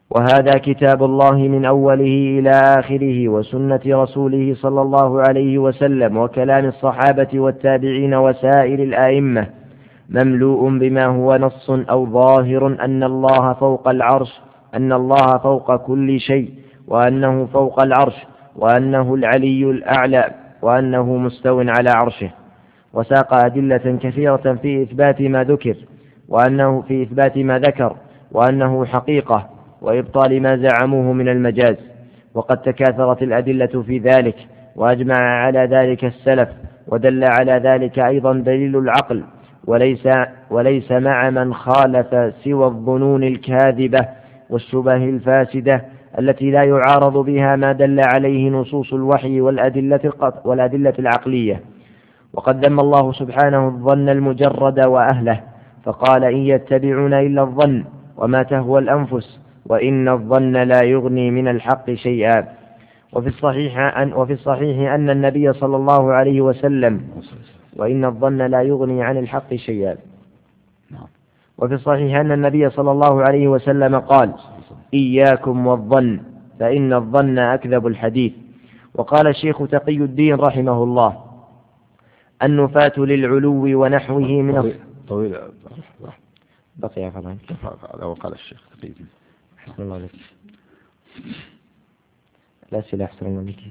وهذا كتاب الله من أوله إلى آخره، وسنة رسوله صلى الله عليه وسلم، وكلام الصحابة والتابعين وسائر الآئمة، مملوء بما هو نص أو ظاهر أن الله فوق العرش، أن الله فوق كل شيء، وأنه فوق العرش، وأنه العلي الأعلى، وأنه مستو على عرشه. وساق أدلة كثيرة في إثبات ما ذكر، وأنه في إثبات ما ذكر، وأنه حقيقة، وإبطال ما زعموه من المجاز. وقد تكاثرت الأدلة في ذلك، وأجمع على ذلك السلف، ودل على ذلك أيضا دليل العقل، وليس, وليس مع من خالف سوى الظنون الكاذبة والشبه الفاسدة التي لا يعارض بها ما دل عليه نصوص الوحي والأدلة, والأدلة العقلية. وقد ذم الله سبحانه الظن المجرد وأهله، فقال: إن يتبعون إلا الظن وما تهوى الأنفس وإن الظن لا يغني من الحق شيئا. وفي الصحيح أن, وفي الصحيح أن النبي صلى الله عليه وسلم وإن الظن لا يغني عن الحق شيئا. وفي الصحيح أن النبي صلى الله عليه وسلم قال: إياكم والظن فإن الظن أكذب الحديث. وقال الشيخ تقي الدين رحمه الله: النفاة للعلو ونحوه من طويل بقي فضلا وقال الشيخ تقي الدين أحسن الله عليك. لا سلاح أحسن الله عليك.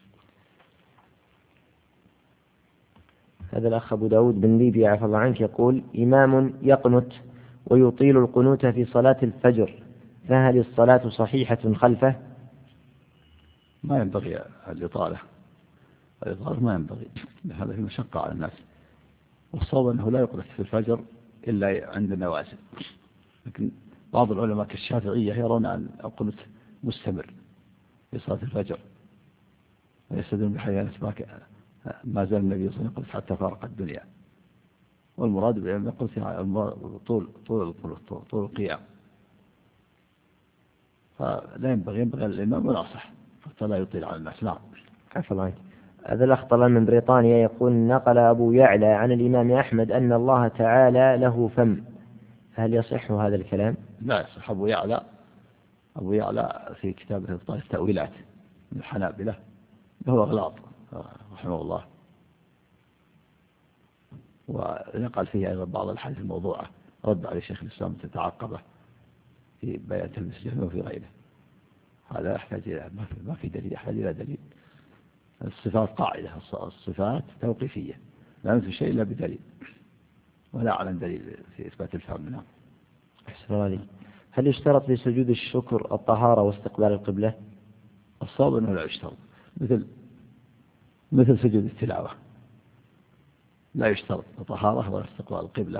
هذا الأخ أبو داود بن ليبيا عفى الله عنك يقول: إمام يقنت ويطيل القنوت في صلاة الفجر، فهل الصلاة صحيحة خلفه؟ ما ينبغي الإطالة، الإطالة ما ينبغي، هذا في مشقة على الناس. والصواب أنه لا يقنت في الفجر إلا عند النوازل، لكن بعض العلماء كالشافعية يرون أن القنوت مستمر في صلاة الفجر، ويستدلون بحيانة ما زال النبي صلى الله عليه وسلم حتى فارق الدنيا. والمراد بالعلم يقول طول طول طول طول القيام، فلا ينبغي ينبغي الإمام ولا صح حتى لا يطيل على الناس. نعم. عفى الله عنك. هذا الأخ طلال من بريطانيا يقول: نقل أبو يعلى عن الإمام أحمد أن الله تعالى له فم، هل يصح هذا الكلام؟ لا يصح. أبو يعلى أبو يعلى في كتابه إبطال التأويلات من الحنابلة له أغلاط رحمه الله، ونقل فيه أيضا بعض الحديث الموضوعة رد عليه شيخ الإسلام تتعقبه في بيان تلبيس الجهل وفي غيره. هذا يحتاج إلى ما في دليل، يحتاج إلى دليل. الصفات قاعدة، الصفات توقيفية، لا نثبت شيء إلا بدليل، ولا أعلم دليل في إثبات الفهم. نعم. أحسن الله عليك. هل يشترط في سجود الشكر الطهارة واستقبال القبلة؟ الصواب أنه لا يشترط، مثل مثل سجود التلاوة لا يشترط طهارة ولا استقبال القبلة.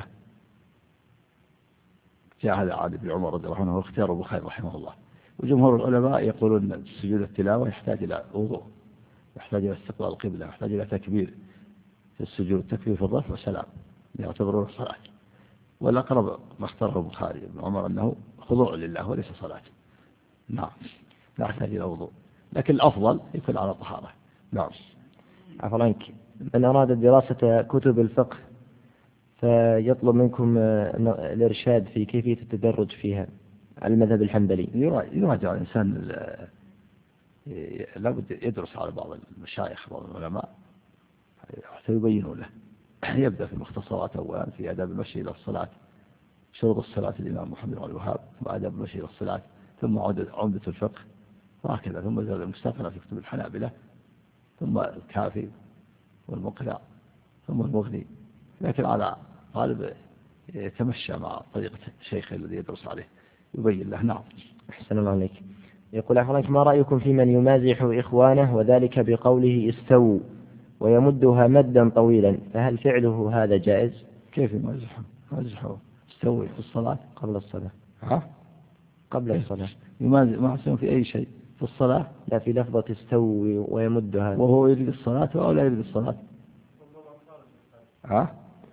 جاء هذا عن ابن عمر رضي الله عنه واختيار البخاري رحمه الله. وجمهور العلماء يقولون أن سجود التلاوة يحتاج إلى وضوء، يحتاج إلى استقبال القبلة، يحتاج إلى تكبير في السجود، تكبير في الرفع والسلام يعتبرون صلاة. والأقرب ما اختاره البخاري ابن عمر أنه خضوع لله وليس صلاة. نعم. لا يحتاج إلى وضوء، لكن الأفضل يكون على طهارة. نعم. عفوا عنك. من أراد دراسة كتب الفقه فيطلب منكم الإرشاد في كيفية التدرج فيها على المذهب الحنبلي. يراجع الإنسان، لابد يدرس على بعض المشايخ بعض العلماء حتى يبينوا له. يبدأ في المختصرات أولا في آداب المشي إلى الصلاة، شروط الصلاة الإمام محمد بن الوهاب، وآداب المشي إلى الصلاة، ثم عمدة الفقه، وهكذا، ثم زاد المستقنع في كتب الحنابلة، ثم الكافي والمقنع، ثم المغني. لكن على طالب يتمشى مع طريقة الشيخ الذي يدرس عليه يبين له. نعم. أحسن الله عليك. يقول أخوانك: ما رأيكم في من يمازح إخوانه وذلك بقوله استووا ويمدها مدا طويلا، فهل فعله هذا جائز؟ كيف يمازحه؟ يمازحه استوي في الصلاة قبل الصلاة. ها؟ قبل الصلاة يمازح ما حسن في أي شيء في الصلاة؟ لا، في لفظة استوي ويمدها. وهو يريد الصلاة أو لا يريد الصلاة؟ ها؟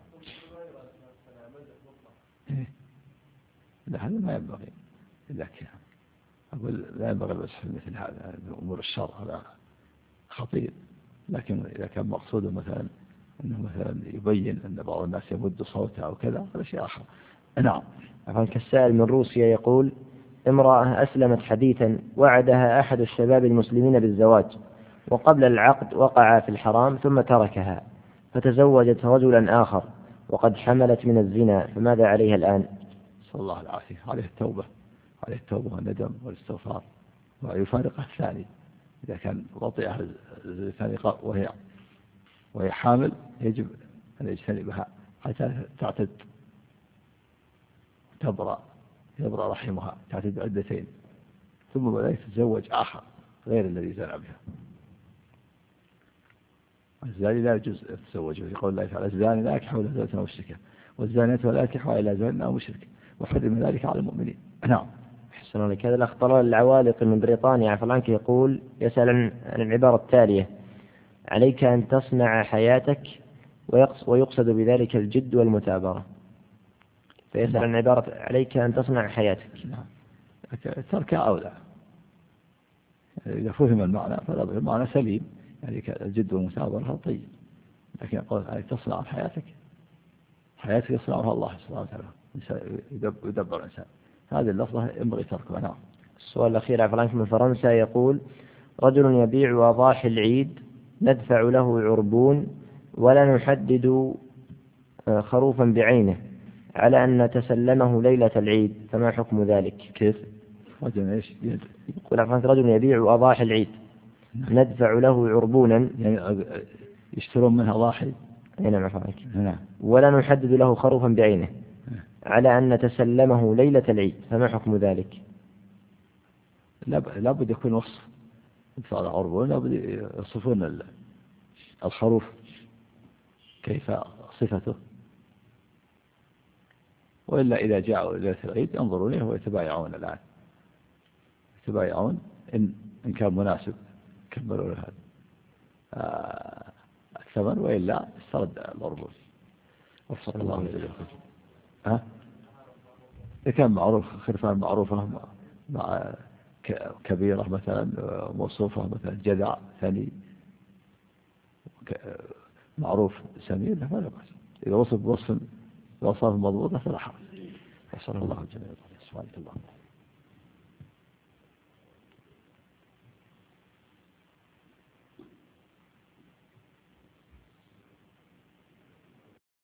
إيه؟ لا، هذا ما ينبغي. لكن أقول لا ينبغي المسح مثل هذا، أمور الشر هذا خطير. لكن إذا كان مقصوده مثلا أنه مثلا يبين أن بعض الناس يمد صوته أو كذا، هذا شيء آخر. نعم. عفوا. كالسائل من روسيا يقول: امرأة أسلمت حديثا وعدها أحد الشباب المسلمين بالزواج، وقبل العقد وقع في الحرام ثم تركها، فتزوجت رجلا آخر وقد حملت من الزنا، فماذا عليها الآن؟ صلى الله العافية. عليه التوبة، عليه التوبة والندم والاستغفار، ويفارقها الثاني إذا كان وطئها الثاني وهي وهي حامل، يجب أن يجتنبها حتى تعتد تبرأ يبرأ رحمها، تعتد عدتين، ثم بعد تتزوج آخر غير الذي زنى بها. الزاني لا يجوز التزوج، في قول الله تعالى: الزاني لا ينكح إلا زوجة أو مشركة، والزانية لا ينكح إلا زوج أو مشرك، وحرم ذلك على المؤمنين. نعم. أحسن عليك. هذا الأخ طلال العوالق من بريطانيا عفوا عنك يقول، يسأل عن العبارة التالية: عليك أن تصنع حياتك ويقصد بذلك الجد والمثابرة. فيسأل نعم. عن عبارة عليك أن تصنع حياتك. نعم. ترك أولى، إذا فهم المعنى فلا المعنى سليم، يعني الجد والمثابرة طيب، لكن يقول عليك تصنع حياتك، حياتك يصنعها الله سبحانه وتعالى، يدبر الإنسان. هذه اللفظة ينبغي تركها. نعم. السؤال الأخير عفوا عنك من فرنسا يقول: رجل يبيع أضاحي العيد ندفع له عربون ولا نحدد خروفا بعينه على أن نتسلمه ليلة العيد، فما حكم ذلك؟ كيف؟ رجل إيش؟ يقول عفوا عنك: رجل يبيع أضاحي العيد ندفع له عربونا، يعني يشترون منها أضاحي. نعم عفوا عنك. نعم. ولا نحدد له خروفا بعينه على أن نتسلمه ليلة العيد، فما حكم ذلك؟ لا بد يكون وصف، يدفع العربون لا بد يصفون الخروف كيف صفته، وإلا إذا جاءوا ليلة العيد ينظرون إليه ويتبايعون الآن، يتبايعون إن إن كان مناسب كملوا له هذا الثمن، وإلا استرد العربون. وفق الله جل وعلا. ها؟ إذا كان معروف خرفان معروفة مع كبيرة مثلا موصوفة مثلا جذع ثاني معروف سمين فلا بأس، إذا وصف بوصف وصف مضبوطة فلا حرج. أسأل الله جل وعلا. سبحانك اللهم.